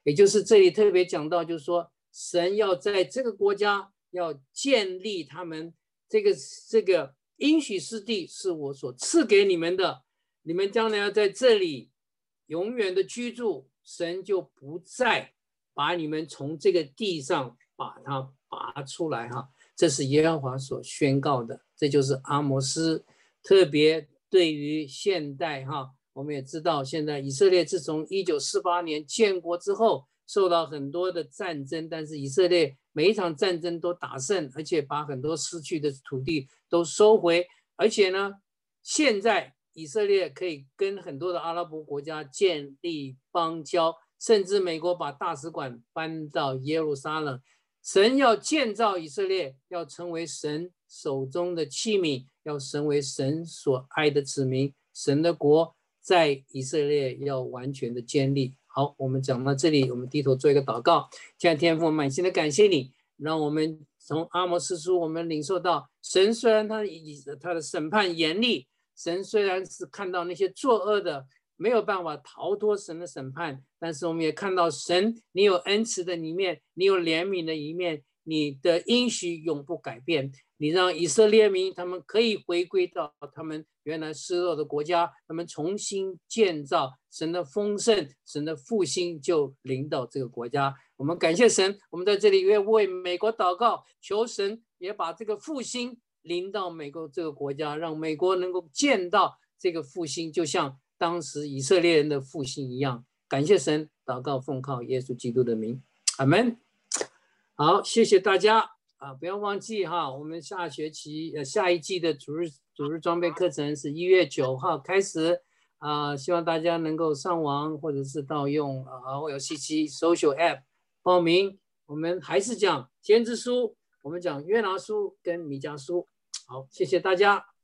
也就是这里特别讲到，就是说神要在这个国家要建立他们这个这个应许之地，是我所赐给你们的，你们将来要在这里永远的居住，神就不再把你们从这个地上把它拔出来哈。这是耶和华所宣告的，这就是阿摩斯特别对于现代哈，我们也知道现在以色列自从一九四八年建国之后，受到很多的战争，但是以色列每一场战争都打胜，而且把很多失去的土地都收回，而且呢，现在以色列可以跟很多的阿拉伯国家建立邦交，甚至美国把大使馆搬到耶路撒冷。神要建造以色列，要成为神手中的器皿，要成为神所爱的子民，神的国在以色列要完全的建立。好，我们讲到这里，我们低头做一个祷告。亲爱的天父，满心的感谢你，让我们从阿摩司书我们领受到，神虽然他以他的审判严厉，神虽然是看到那些作恶的没有办法逃脱神的审判，但是我们也看到神，你有恩慈的一面，你有怜悯的一面，你的应许永不改变。你让以色列民他们可以回归到他们原来失落的国家，他们重新建造，神的丰盛，神的复兴就临到这个国家。我们感谢神，我们在这里也为美国祷告，求神也把这个复兴临到美国这个国家，让美国能够见到这个复兴，就像当时以色列人的复兴一样。感谢神，祷告奉靠耶稣基督的名，阿们。好，谢谢大家啊！不要忘记哈，我们下学期呃下一季的主日主日装备课程是一月九号开始啊，希望大家能够上网或者是盗用啊 O L C C Social App 报名。我们还是讲先知书，我们讲约拿书跟弥迦书。好，谢谢大家。